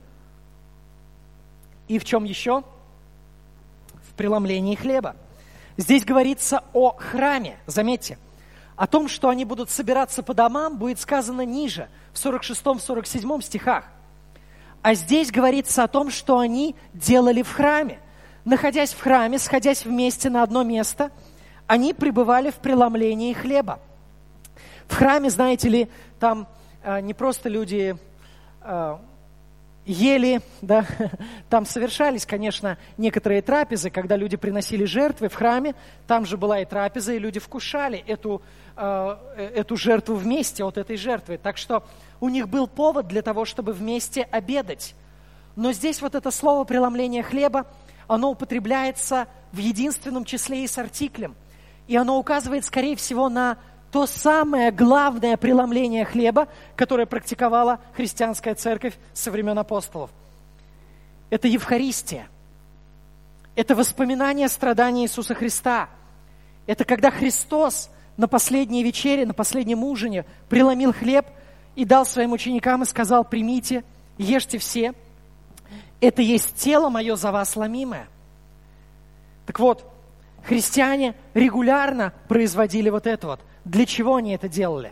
И в чем еще? В преломлении хлеба. Здесь говорится о храме, заметьте. О том, что они будут собираться по домам, будет сказано ниже, в сорок шестом — сорок седьмом стихах. А здесь говорится о том, что они делали в храме. Находясь в храме, сходясь вместе на одно место, они пребывали в преломлении хлеба. В храме, знаете ли, там э, не просто люди э, ели, да, там совершались, конечно, некоторые трапезы, когда люди приносили жертвы в храме, там же была и трапеза, и люди вкушали эту, э, эту жертву вместе от этой жертвы. Так что у них был повод для того, чтобы вместе обедать. Но здесь вот это слово «преломление хлеба», оно употребляется в единственном числе и с артиклем. И оно указывает, скорее всего, на то самое главное преломление хлеба, которое практиковала христианская церковь со времен апостолов. Это Евхаристия. Это воспоминание страданий Иисуса Христа. Это когда Христос на последней вечере, на последнем ужине преломил хлеб и дал своим ученикам и сказал: примите, ешьте все. Это есть тело мое за вас ломимое. Так вот, христиане регулярно производили вот это вот. Для чего они это делали?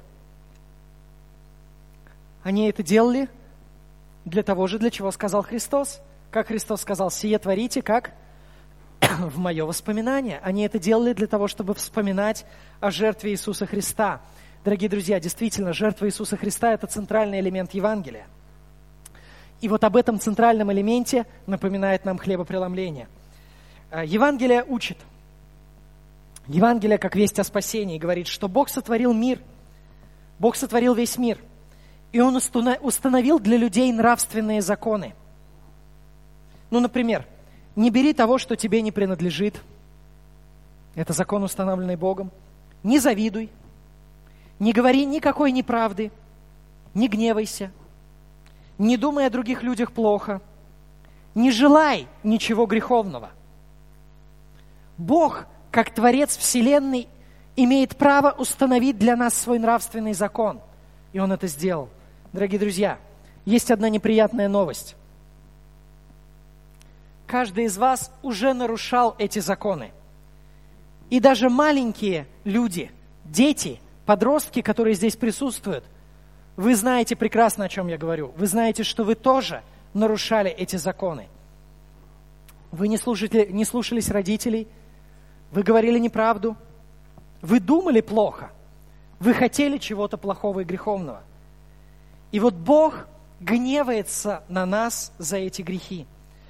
Они это делали для того же, для чего сказал Христос. Как Христос сказал: «Сие творите, как в мое воспоминание». Они это делали для того, чтобы вспоминать о жертве Иисуса Христа. Дорогие друзья, действительно, жертва Иисуса Христа – это центральный элемент Евангелия. И вот об этом центральном элементе напоминает нам хлебопреломление. Евангелие учит. Евангелие, как весть о спасении, говорит, что Бог сотворил мир, Бог сотворил весь мир, и Он установил для людей нравственные законы. Ну, например, не бери того, что тебе не принадлежит. Это закон, установленный Богом. Не завидуй. Не говори никакой неправды. Не гневайся. Не думай о других людях плохо. Не желай ничего греховного. Бог, как Творец Вселенной, имеет право установить для нас свой нравственный закон. И Он это сделал. Дорогие друзья, есть одна неприятная новость. Каждый из вас уже нарушал эти законы. И даже маленькие люди, дети, подростки, которые здесь присутствуют, вы знаете прекрасно, о чем я говорю. Вы знаете, что вы тоже нарушали эти законы. Вы не слушали, не слушались родителей, вы говорили неправду, вы думали плохо, вы хотели чего-то плохого и греховного. И вот Бог гневается на нас за эти грехи.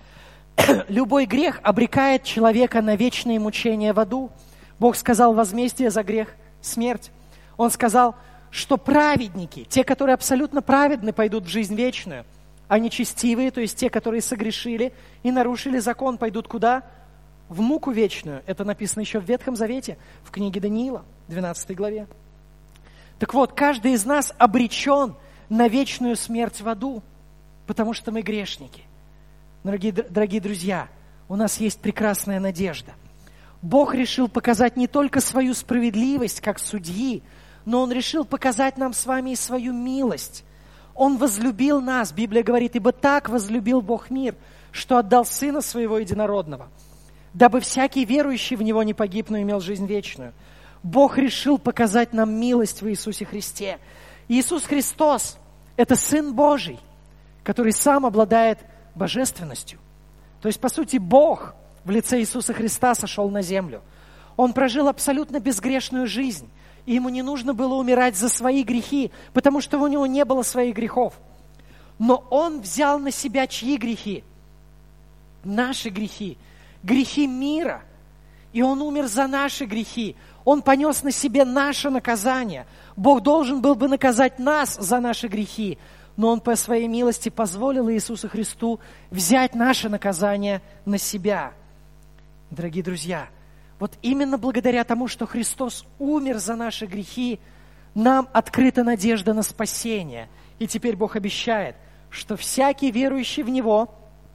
Любой грех обрекает человека на вечные мучения в аду. Бог сказал: возмездие за грех – смерть. Он сказал, что праведники, те, которые абсолютно праведны, пойдут в жизнь вечную, а нечестивые, то есть те, которые согрешили и нарушили закон, пойдут куда? В муку вечную. Это написано еще в Ветхом Завете, в книге Даниила, двенадцатой главе. Так вот, каждый из нас обречен на вечную смерть в аду, потому что мы грешники. Дорогие, дорогие друзья, у нас есть прекрасная надежда. Бог решил показать не только свою справедливость как судьи, но Он решил показать нам с вами и свою милость. Он возлюбил нас, Библия говорит, ибо так возлюбил Бог мир, что отдал Сына Своего Единородного, дабы всякий верующий в Него не погиб, но имел жизнь вечную. Бог решил показать нам милость в Иисусе Христе. Иисус Христос – это Сын Божий, который Сам обладает божественностью. То есть, по сути, Бог в лице Иисуса Христа сошел на землю. Он прожил абсолютно безгрешную жизнь, и Ему не нужно было умирать за свои грехи, потому что у Него не было своих грехов. Но Он взял на себя чьи грехи? Наши грехи, грехи мира. И Он умер за наши грехи. Он понес на себе наше наказание. Бог должен был бы наказать нас за наши грехи, но Он по своей милости позволил Иисусу Христу взять наше наказание на себя. Дорогие друзья, вот именно благодаря тому, что Христос умер за наши грехи, нам открыта надежда на спасение. И теперь Бог обещает, что всякий верующий в Него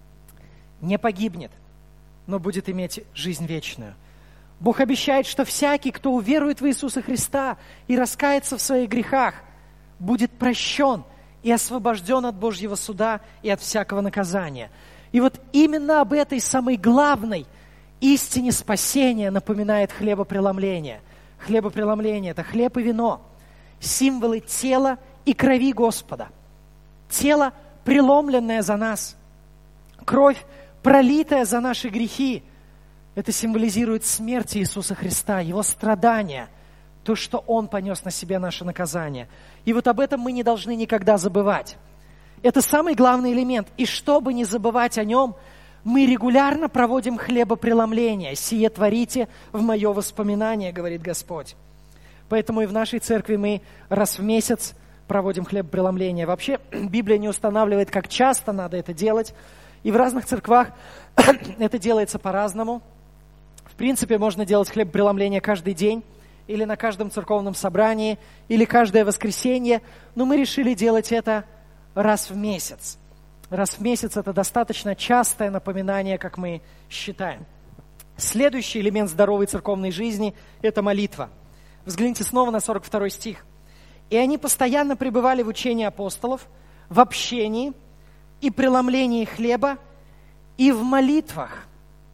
не погибнет, но будет иметь жизнь вечную. Бог обещает, что всякий, кто уверует в Иисуса Христа и раскается в своих грехах, будет прощен и освобожден от Божьего суда и от всякого наказания. И вот именно об этой самой главной истине спасения напоминает хлебопреломление. Хлебопреломление – это хлеб и вино, символы тела и крови Господа. Тело, преломленное за нас, кровь, пролитая за наши грехи. Это символизирует смерть Иисуса Христа, Его страдания, то, что Он понес на себе наше наказание. И вот об этом мы не должны никогда забывать. Это самый главный элемент. И чтобы не забывать о нем, мы регулярно проводим хлебопреломление. «Сие творите в мое воспоминание», говорит Господь. Поэтому и в нашей церкви мы раз в месяц проводим хлебопреломление. Вообще, Библия не устанавливает, как часто надо это делать. И в разных церквах это делается по-разному. В принципе, можно делать хлебопреломление каждый день, или на каждом церковном собрании, или каждое воскресенье. Но мы решили делать это раз в месяц. Раз в месяц это достаточно частое напоминание, как мы считаем. Следующий элемент здоровой церковной жизни – это молитва. Взгляните снова на сорок второй стих. «И они постоянно пребывали в учении апостолов, в общении и преломлении хлеба, и в молитвах».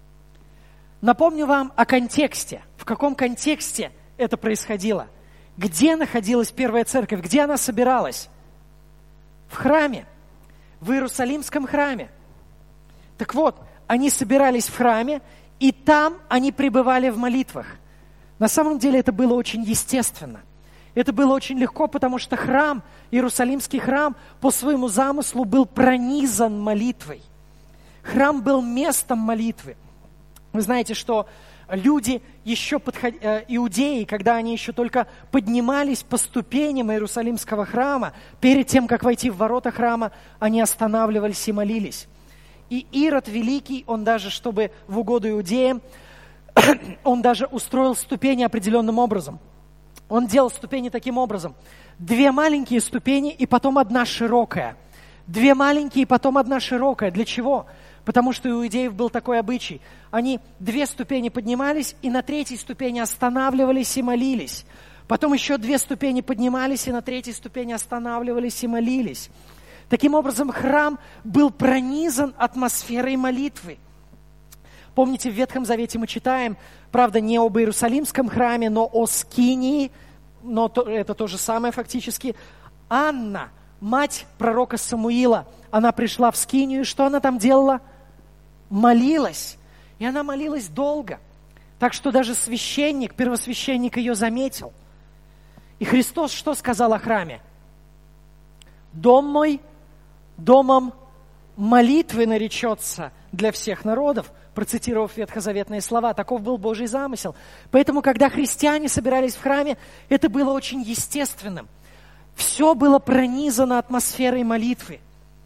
Напомню вам о контексте. В каком контексте это происходило? Где находилась первая церковь? Где она собиралась? В храме. В Иерусалимском храме. Так вот, они собирались в храме, и там они пребывали в молитвах. На самом деле это было очень естественно. Это было очень легко, потому что храм, Иерусалимский храм, по своему замыслу был пронизан молитвой. Храм был местом молитвы. Вы знаете, что люди, еще подход... иудеи, когда они еще только поднимались по ступеням Иерусалимского храма, перед тем, как войти в ворота храма, они останавливались и молились. И Ирод Великий, он даже, чтобы в угоду иудеям, он даже устроил ступени определенным образом. Он делал ступени таким образом. Две маленькие ступени и потом одна широкая. Две маленькие и потом одна широкая. Для чего? Потому что у иудеев был такой обычай. Они две ступени поднимались и на третьей ступени останавливались и молились. Потом еще две ступени поднимались и на третьей ступени останавливались и молились. Таким образом, храм был пронизан атмосферой молитвы. Помните, в Ветхом Завете мы читаем, правда, не об Иерусалимском храме, но о Скинии, но то, это то же самое фактически. Анна, мать пророка Самуила, она пришла в Скинию, что она там делала? Молилась. И она молилась долго. Так что даже священник, первосвященник ее заметил. И Христос что сказал о храме? «Дом мой домом молитвы наречется для всех народов», процитировав ветхозаветные слова. Таков был Божий замысел. Поэтому, когда христиане собирались в храме, это было очень естественным. Все было пронизано атмосферой молитвы.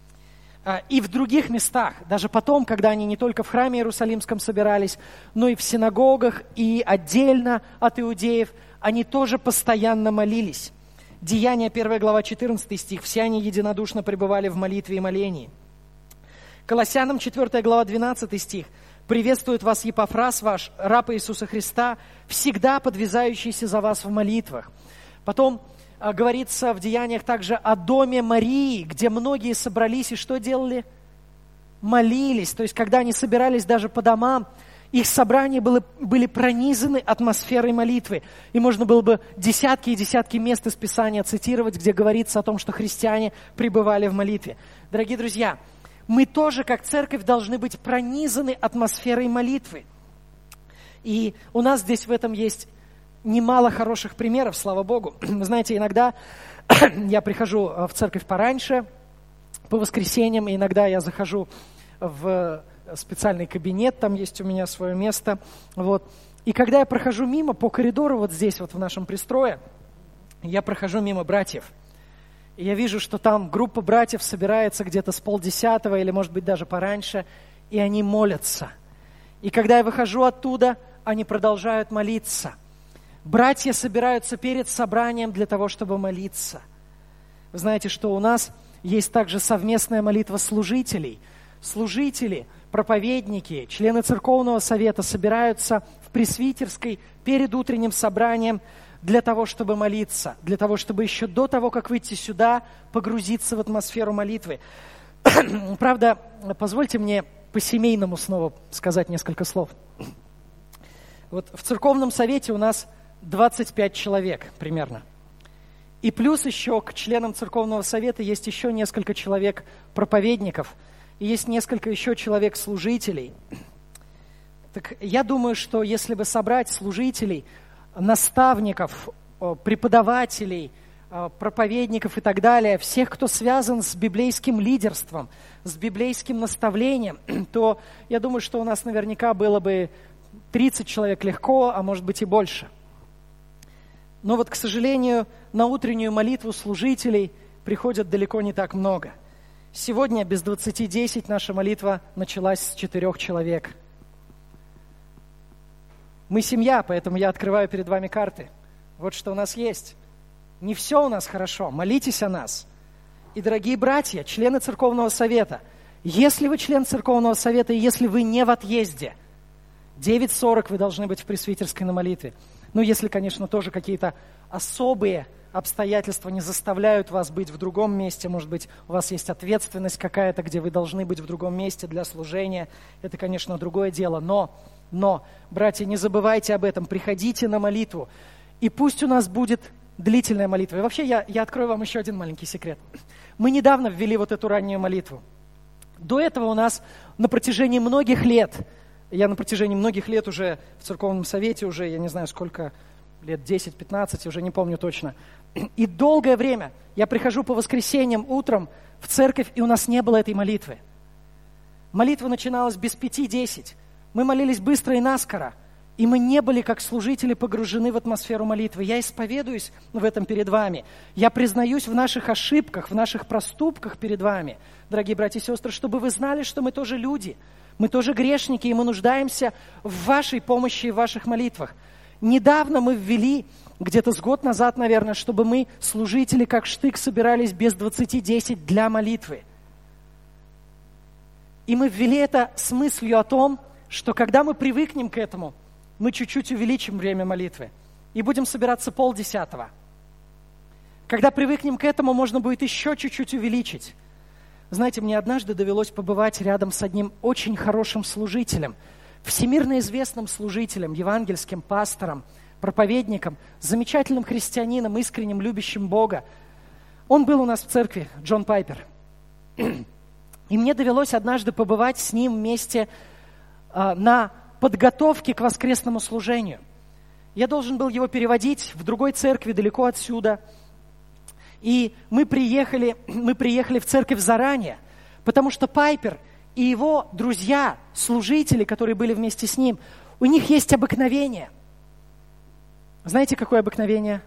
И в других местах, даже потом, когда они не только в храме Иерусалимском собирались, но и в синагогах, и отдельно от иудеев, они тоже постоянно молились. Деяния, первая глава, четырнадцатый стих. «Все они единодушно пребывали в молитве и молении». Колоссянам, четвёртая глава, двенадцатый стих. «Приветствует вас Епафрас ваш, раб Иисуса Христа, всегда подвязающийся за вас в молитвах». Потом а, говорится в Деяниях также о доме Марии, где многие собрались и что делали? Молились. То есть, когда они собирались даже по домам, их собрания были, были пронизаны атмосферой молитвы. И можно было бы десятки и десятки мест из Писания цитировать, где говорится о том, что христиане пребывали в молитве. Дорогие друзья, мы тоже, как церковь, должны быть пронизаны атмосферой молитвы. И у нас здесь в этом есть немало хороших примеров, слава Богу. Вы знаете, иногда я прихожу в церковь пораньше, по воскресеньям, и иногда я захожу в специальный кабинет, там есть у меня свое место. Вот. И когда я прохожу мимо по коридору, вот здесь, вот в нашем пристрое, я прохожу мимо братьев. И я вижу, что там группа братьев собирается где-то с полдесятого или, может быть, даже пораньше, и они молятся. И когда я выхожу оттуда, они продолжают молиться. Братья собираются перед собранием для того, чтобы молиться. Вы знаете, что у нас есть также совместная молитва служителей. Служители, проповедники, члены церковного совета собираются в пресвитерской перед утренним собранием для того, чтобы молиться, для того, чтобы еще до того, как выйти сюда, погрузиться в атмосферу молитвы. Правда, позвольте мне по-семейному снова сказать несколько слов. Вот в церковном совете у нас двадцать пять человек примерно. И плюс еще к членам церковного совета есть еще несколько человек проповедников, и есть несколько еще человек служителей. Так я думаю, что если бы собрать служителей, наставников, преподавателей, проповедников и так далее, всех, кто связан с библейским лидерством, с библейским наставлением, то я думаю, что у нас наверняка было бы тридцать человек легко, а может быть и больше. Но вот, к сожалению, на утреннюю молитву служителей приходят далеко не так много. Сегодня без двадцати десять наша молитва началась с четырех человек. Мы семья, поэтому я открываю перед вами карты. Вот что у нас есть. Не все у нас хорошо. Молитесь о нас. И, дорогие братья, члены церковного совета, если вы член церковного совета, и если вы не в отъезде, девять сорок вы должны быть в пресвитерской на молитве. Ну, если, конечно, тоже какие-то особые обстоятельства не заставляют вас быть в другом месте. Может быть, у вас есть ответственность какая-то, где вы должны быть в другом месте для служения. Это, конечно, другое дело. Но, но, братья, не забывайте об этом. Приходите на молитву. И пусть у нас будет длительная молитва. И вообще, я, я открою вам еще один маленький секрет. Мы недавно ввели вот эту раннюю молитву. До этого у нас на протяжении многих лет, я на протяжении многих лет уже в церковном совете, уже, я не знаю, сколько, лет десять-пятнадцать, уже не помню точно. И долгое время я прихожу по воскресеньям утром в церковь, и у нас не было этой молитвы. Молитва начиналась без пяти десять. Мы молились быстро и наскоро. И мы не были, как служители, погружены в атмосферу молитвы. Я исповедуюсь в этом перед вами. Я признаюсь в наших ошибках, в наших проступках перед вами, дорогие братья и сестры, чтобы вы знали, что мы тоже люди. Мы тоже грешники, и мы нуждаемся в вашей помощи и в ваших молитвах. Недавно мы ввели, где-то с год назад, наверное, чтобы мы, служители, как штык, собирались без двадцати десять для молитвы. И мы ввели это с мыслью о том, что когда мы привыкнем к этому, мы чуть-чуть увеличим время молитвы и будем собираться полдесятого. Когда привыкнем к этому, можно будет еще чуть-чуть увеличить. Знаете, мне однажды довелось побывать рядом с одним очень хорошим служителем, всемирно известным служителем, евангельским пастором, проповедником, замечательным христианином, искренним, любящим Бога. Он был у нас в церкви, Джон Пайпер. И мне довелось однажды побывать с ним вместе э, на подготовке к воскресному служению. Я должен был его переводить в другой церкви, далеко отсюда. И мы приехали, мы приехали в церковь заранее, потому что Пайпер и его друзья, служители, которые были вместе с ним, у них есть обыкновение. Знаете, какое обыкновение?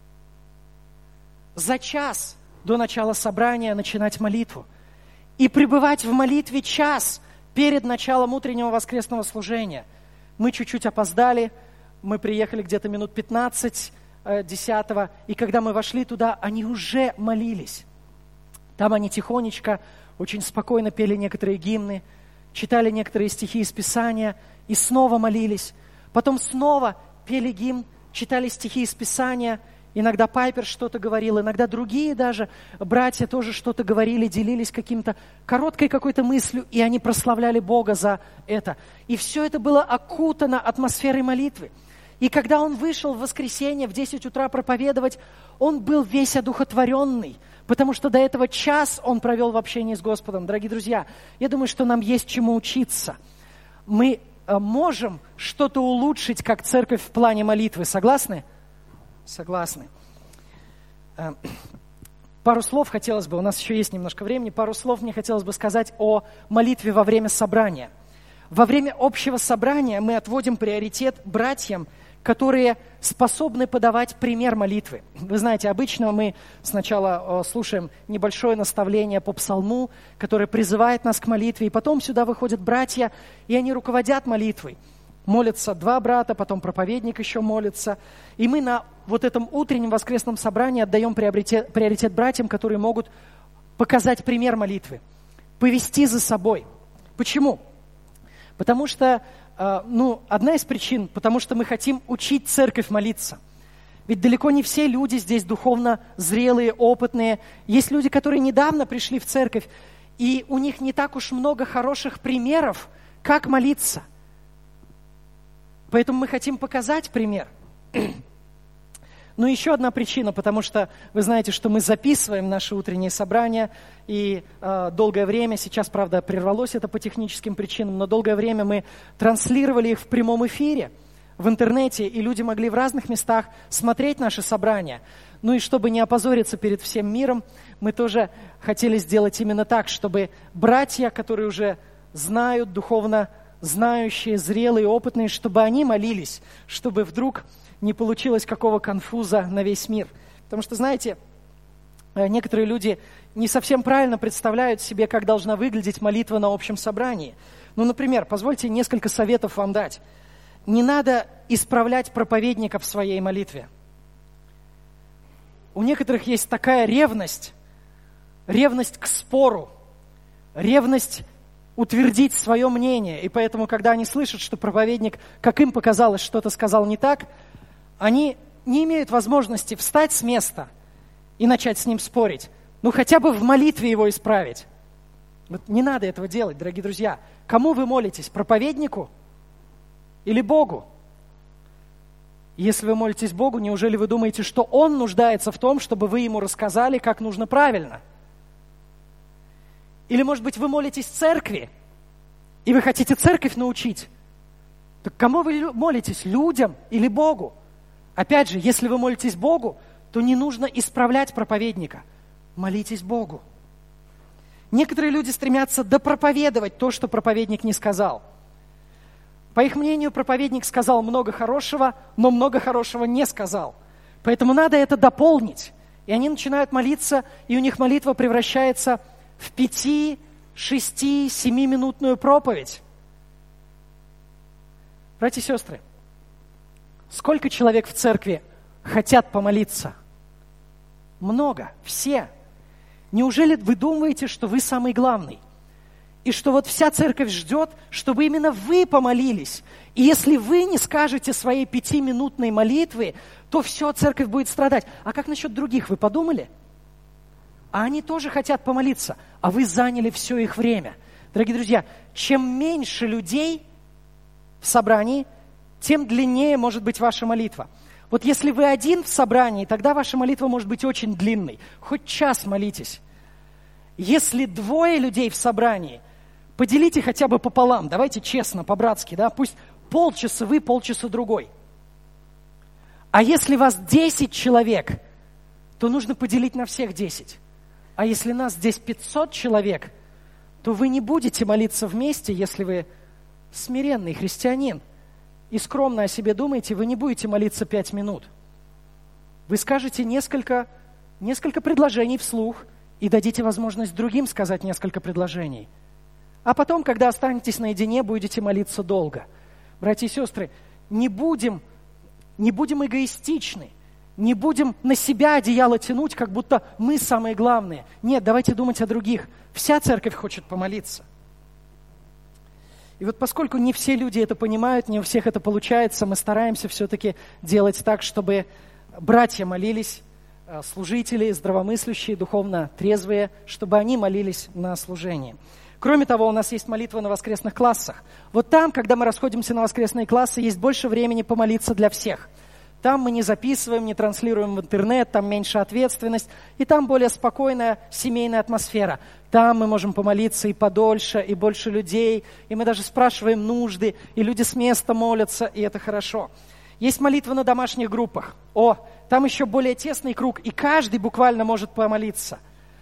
За час до начала собрания начинать молитву. И пребывать в молитве час перед началом утреннего воскресного служения. Мы чуть-чуть опоздали, мы приехали где-то минут пятнадцать десятого, и когда мы вошли туда, они уже молились. Там они тихонечко, очень спокойно пели некоторые гимны, читали некоторые стихи из Писания и снова молились. Потом снова пели гимн, читали стихи из Писания. Иногда Пайпер что-то говорил, иногда другие даже братья тоже что-то говорили, делились каким-то короткой какой-то мыслью, и они прославляли Бога за это. И все это было окутано атмосферой молитвы. И когда он вышел в воскресенье в десять утра проповедовать, он был весь одухотворенный, потому что до этого час он провел в общении с Господом. Дорогие друзья, я думаю, что нам есть чему учиться. Мы можем что-то улучшить, как церковь в плане молитвы. Согласны? Согласны. Пару слов хотелось бы, у нас еще есть немножко времени, пару слов мне хотелось бы сказать о молитве во время собрания. Во время общего собрания мы отводим приоритет братьям, которые способны подавать пример молитвы. Вы знаете, обычно мы сначала слушаем небольшое наставление по псалму, которое призывает нас к молитве, и потом сюда выходят братья, и они руководят молитвой. Молятся два брата, потом проповедник еще молится. И мы на вот этом утреннем воскресном собрании отдаем приоритет, приоритет братьям, которые могут показать пример молитвы, повести за собой. Почему? Потому что, э, ну, одна из причин, потому что мы хотим учить церковь молиться. Ведь далеко не все люди здесь духовно зрелые, опытные. Есть люди, которые недавно пришли в церковь, и у них не так уж много хороших примеров, как молиться. Поэтому мы хотим показать пример. Ну, еще одна причина, потому что вы знаете, что мы записываем наши утренние собрания, и э, долгое время, сейчас, правда, прервалось это по техническим причинам, но долгое время мы транслировали их в прямом эфире в интернете, и люди могли в разных местах смотреть наши собрания. Ну и чтобы не опозориться перед всем миром, мы тоже хотели сделать именно так, чтобы братья, которые уже знают духовно, знающие, зрелые, опытные, чтобы они молились, чтобы вдруг не получилось какого конфуза на весь мир. Потому что, знаете, некоторые люди не совсем правильно представляют себе, как должна выглядеть молитва на общем собрании. Ну, например, позвольте несколько советов вам дать. Не надо исправлять проповедника в своей молитве. У некоторых есть такая ревность, ревность к спору, ревность утвердить свое мнение. И поэтому, когда они слышат, что проповедник, как им показалось, что-то сказал не так, они не имеют возможности встать с места и начать с ним спорить. Ну, хотя бы в молитве его исправить. Вот не надо этого делать, дорогие друзья. Кому вы молитесь? Проповеднику или Богу? Если вы молитесь Богу, неужели вы думаете, что Он нуждается в том, чтобы вы Ему рассказали, как нужно правильно? Или, может быть, вы молитесь церкви, и вы хотите церковь научить? Так кому вы молитесь, людям или Богу? Опять же, если вы молитесь Богу, то не нужно исправлять проповедника. Молитесь Богу. Некоторые люди стремятся допроповедовать то, что проповедник не сказал. По их мнению, проповедник сказал много хорошего, но много хорошего не сказал. Поэтому надо это дополнить. И они начинают молиться, и у них молитва превращается в пяти, шести, семиминутную проповедь. Братья и сестры, сколько человек в церкви хотят помолиться? Много, все. Неужели вы думаете, что вы самый главный? И что вот вся церковь ждет, чтобы именно вы помолились. И если вы не скажете своей пятиминутной молитвы, то все, церковь будет страдать. А как насчет других, вы подумали? А они тоже хотят помолиться, а вы заняли все их время. Дорогие друзья, чем меньше людей в собрании, тем длиннее может быть ваша молитва. Вот если вы один в собрании, тогда ваша молитва может быть очень длинной. Хоть час молитесь. Если двое людей в собрании, поделите хотя бы пополам, давайте честно, по-братски, да, пусть полчаса вы, полчаса другой. А если вас десять человек, то нужно поделить на всех десять. А если нас здесь пятьсот человек, то вы не будете молиться вместе, если вы смиренный христианин и скромно о себе думаете, вы не будете молиться пять минут. Вы скажете несколько, несколько предложений вслух и дадите возможность другим сказать несколько предложений. А потом, когда останетесь наедине, будете молиться долго. Братья и сестры, не будем, не будем эгоистичны, не будем на себя одеяло тянуть, как будто мы самые главные. Нет, давайте думать о других. Вся церковь хочет помолиться. И вот поскольку не все люди это понимают, не у всех это получается, мы стараемся все-таки делать так, чтобы братья молились, служители, здравомыслящие, духовно трезвые, чтобы они молились на служении. Кроме того, у нас есть молитва на воскресных классах. Вот там, когда мы расходимся на воскресные классы, есть больше времени помолиться для всех. Там мы не записываем, не транслируем в интернет, там меньше ответственность, и там более спокойная семейная атмосфера. Там мы можем помолиться и подольше, и больше людей, и мы даже спрашиваем нужды, и люди с места молятся, и это хорошо. Есть молитва на домашних группах. О, там еще более тесный круг, и каждый буквально может помолиться.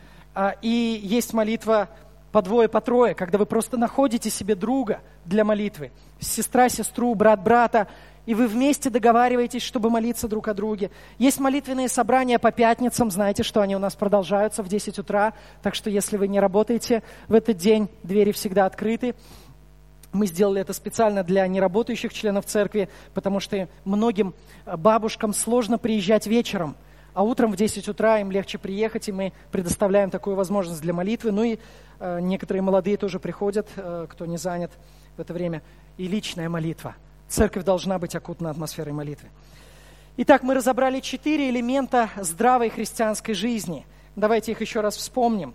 И есть молитва по двое, по трое, когда вы просто находите себе друга для молитвы. Сестра, сестру, брат, брата, и вы вместе договариваетесь, чтобы молиться друг о друге. Есть молитвенные собрания по пятницам, знаете, что они у нас продолжаются в десять утра, так что если вы не работаете в этот день, двери всегда открыты. Мы сделали это специально для неработающих членов церкви, потому что многим бабушкам сложно приезжать вечером, а утром в десять утра им легче приехать, и мы предоставляем такую возможность для молитвы. Ну и э, некоторые молодые тоже приходят, э, кто не занят в это время. И личная молитва. Церковь должна быть окутана атмосферой молитвы. Итак, мы разобрали четыре элемента здравой христианской жизни. Давайте их еще раз вспомним.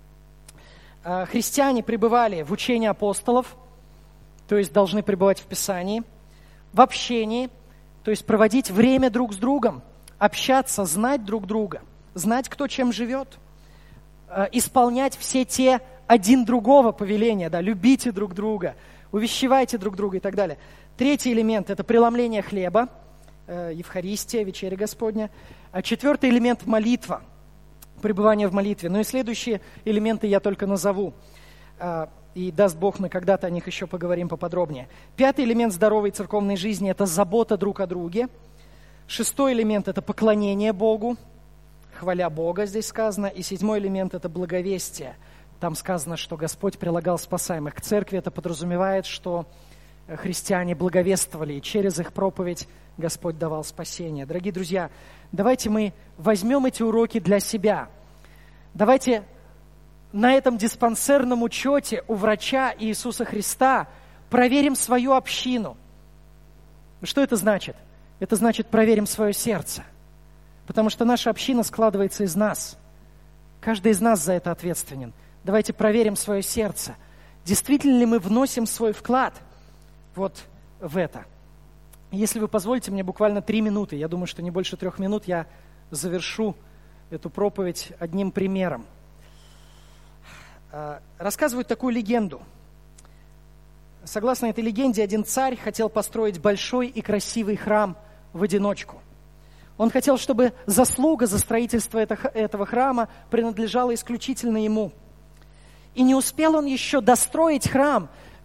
Э, христиане пребывали в учении апостолов, то есть должны пребывать в Писании, в общении, то есть проводить время друг с другом, общаться, знать друг друга, знать, кто чем живет, исполнять все те один другого повеления, да, любите друг друга, увещевайте друг друга и так далее. Третий элемент – это преломление хлеба, Евхаристия, вечеря Господня. А четвертый элемент – молитва, пребывание в молитве. Ну и следующие элементы я только назову. И даст Бог, мы когда-то о них еще поговорим поподробнее. Пятый элемент здоровой церковной жизни – это забота друг о друге. Шестой элемент – это поклонение Богу, хваля Бога здесь сказано. И седьмой элемент – это благовестие. Там сказано, что Господь прилагал спасаемых к церкви. Это подразумевает, что христиане благовествовали, и через их проповедь Господь давал спасение. Дорогие друзья, давайте мы возьмем эти уроки для себя. Давайте на этом диспансерном учете у врача Иисуса Христа проверим свою общину. Что это значит? Это значит, проверим свое сердце. Потому что наша община складывается из нас. Каждый из нас за это ответственен. Давайте проверим свое сердце. Действительно ли мы вносим свой вклад вот в это? Если вы позволите мне буквально три минуты, я думаю, что не больше трех минут, я завершу эту проповедь одним примером. Рассказывают такую легенду. Согласно этой легенде, один царь хотел построить большой и красивый храм в одиночку. Он хотел, чтобы заслуга за строительство этого храма принадлежала исключительно ему. И не успел он еще достроить храм,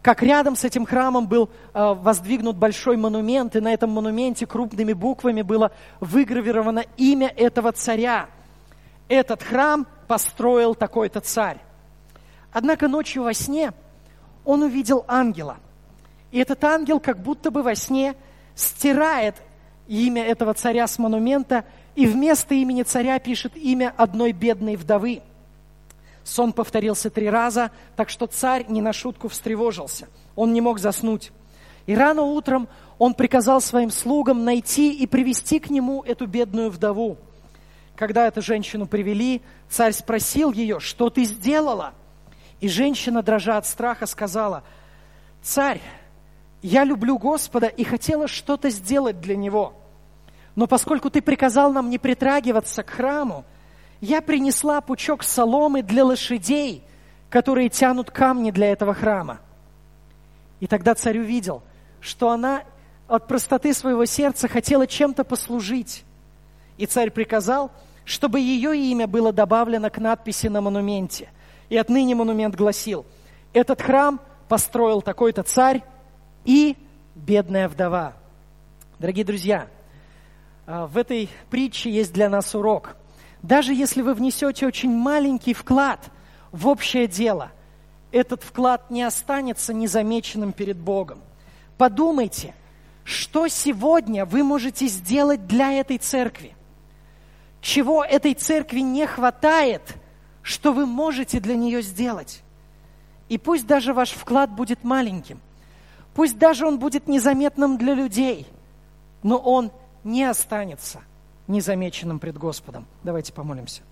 как рядом с этим храмом был э, воздвигнут большой монумент, и на этом монументе крупными буквами было выгравировано имя этого царя. Этот храм построил такой-то царь. Однако ночью во сне он увидел ангела. И этот ангел как будто бы во сне стирает имя этого царя с монумента и вместо имени царя пишет имя одной бедной вдовы. Сон повторился три раза, так что царь не на шутку встревожился. Он не мог заснуть. И рано утром он приказал своим слугам найти и привести к нему эту бедную вдову. Когда эту женщину привели, царь спросил ее: «Что ты сделала?» И женщина, дрожа от страха, сказала: «Царь, я люблю Господа и хотела что-то сделать для Него. Но поскольку ты приказал нам не притрагиваться к храму, я принесла пучок соломы для лошадей, которые тянут камни для этого храма». И тогда царь увидел, что она от простоты своего сердца хотела чем-то послужить. И царь приказал, чтобы ее имя было добавлено к надписи на монументе. И отныне монумент гласил: «Этот храм построил такой-то царь и бедная вдова». Дорогие друзья, в этой притче есть для нас урок. Даже если вы внесете очень маленький вклад в общее дело, этот вклад не останется незамеченным перед Богом. Подумайте, что сегодня вы можете сделать для этой церкви? Чего этой церкви не хватает, что вы можете для нее сделать? И пусть даже ваш вклад будет маленьким, пусть даже он будет незаметным для людей, но он не останется незамеченным пред Господом. Давайте помолимся.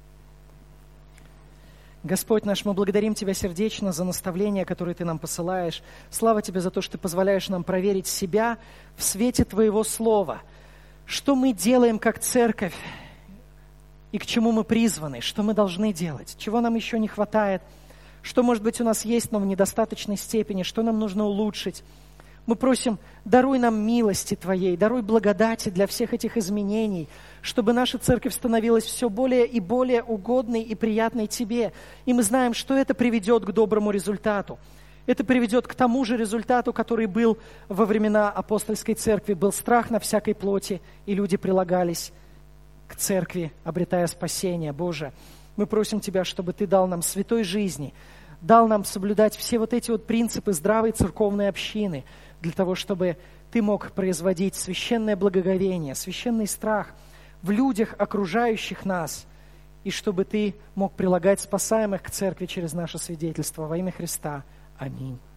Господь наш, мы благодарим Тебя сердечно за наставления, которые Ты нам посылаешь. Слава Тебе за то, что Ты позволяешь нам проверить себя в свете Твоего Слова. Что мы делаем как церковь и к чему мы призваны, что мы должны делать, чего нам еще не хватает, что, может быть, у нас есть, но в недостаточной степени, что нам нужно улучшить. Мы просим, даруй нам милости Твоей, даруй благодати для всех этих изменений, чтобы наша церковь становилась все более и более угодной и приятной Тебе. И мы знаем, что это приведет к доброму результату. Это приведет к тому же результату, который был во времена апостольской церкви. Был страх на всякой плоти, и люди прилагались к церкви, обретая спасение. Боже, мы просим Тебя, чтобы Ты дал нам святой жизни, дал нам соблюдать все вот эти вот принципы здравой церковной общины, для того, чтобы Ты мог производить священное благоговение, священный страх в людях, окружающих нас, и чтобы Ты мог прилагать спасаемых к церкви через наше свидетельство. Во имя Христа. Аминь.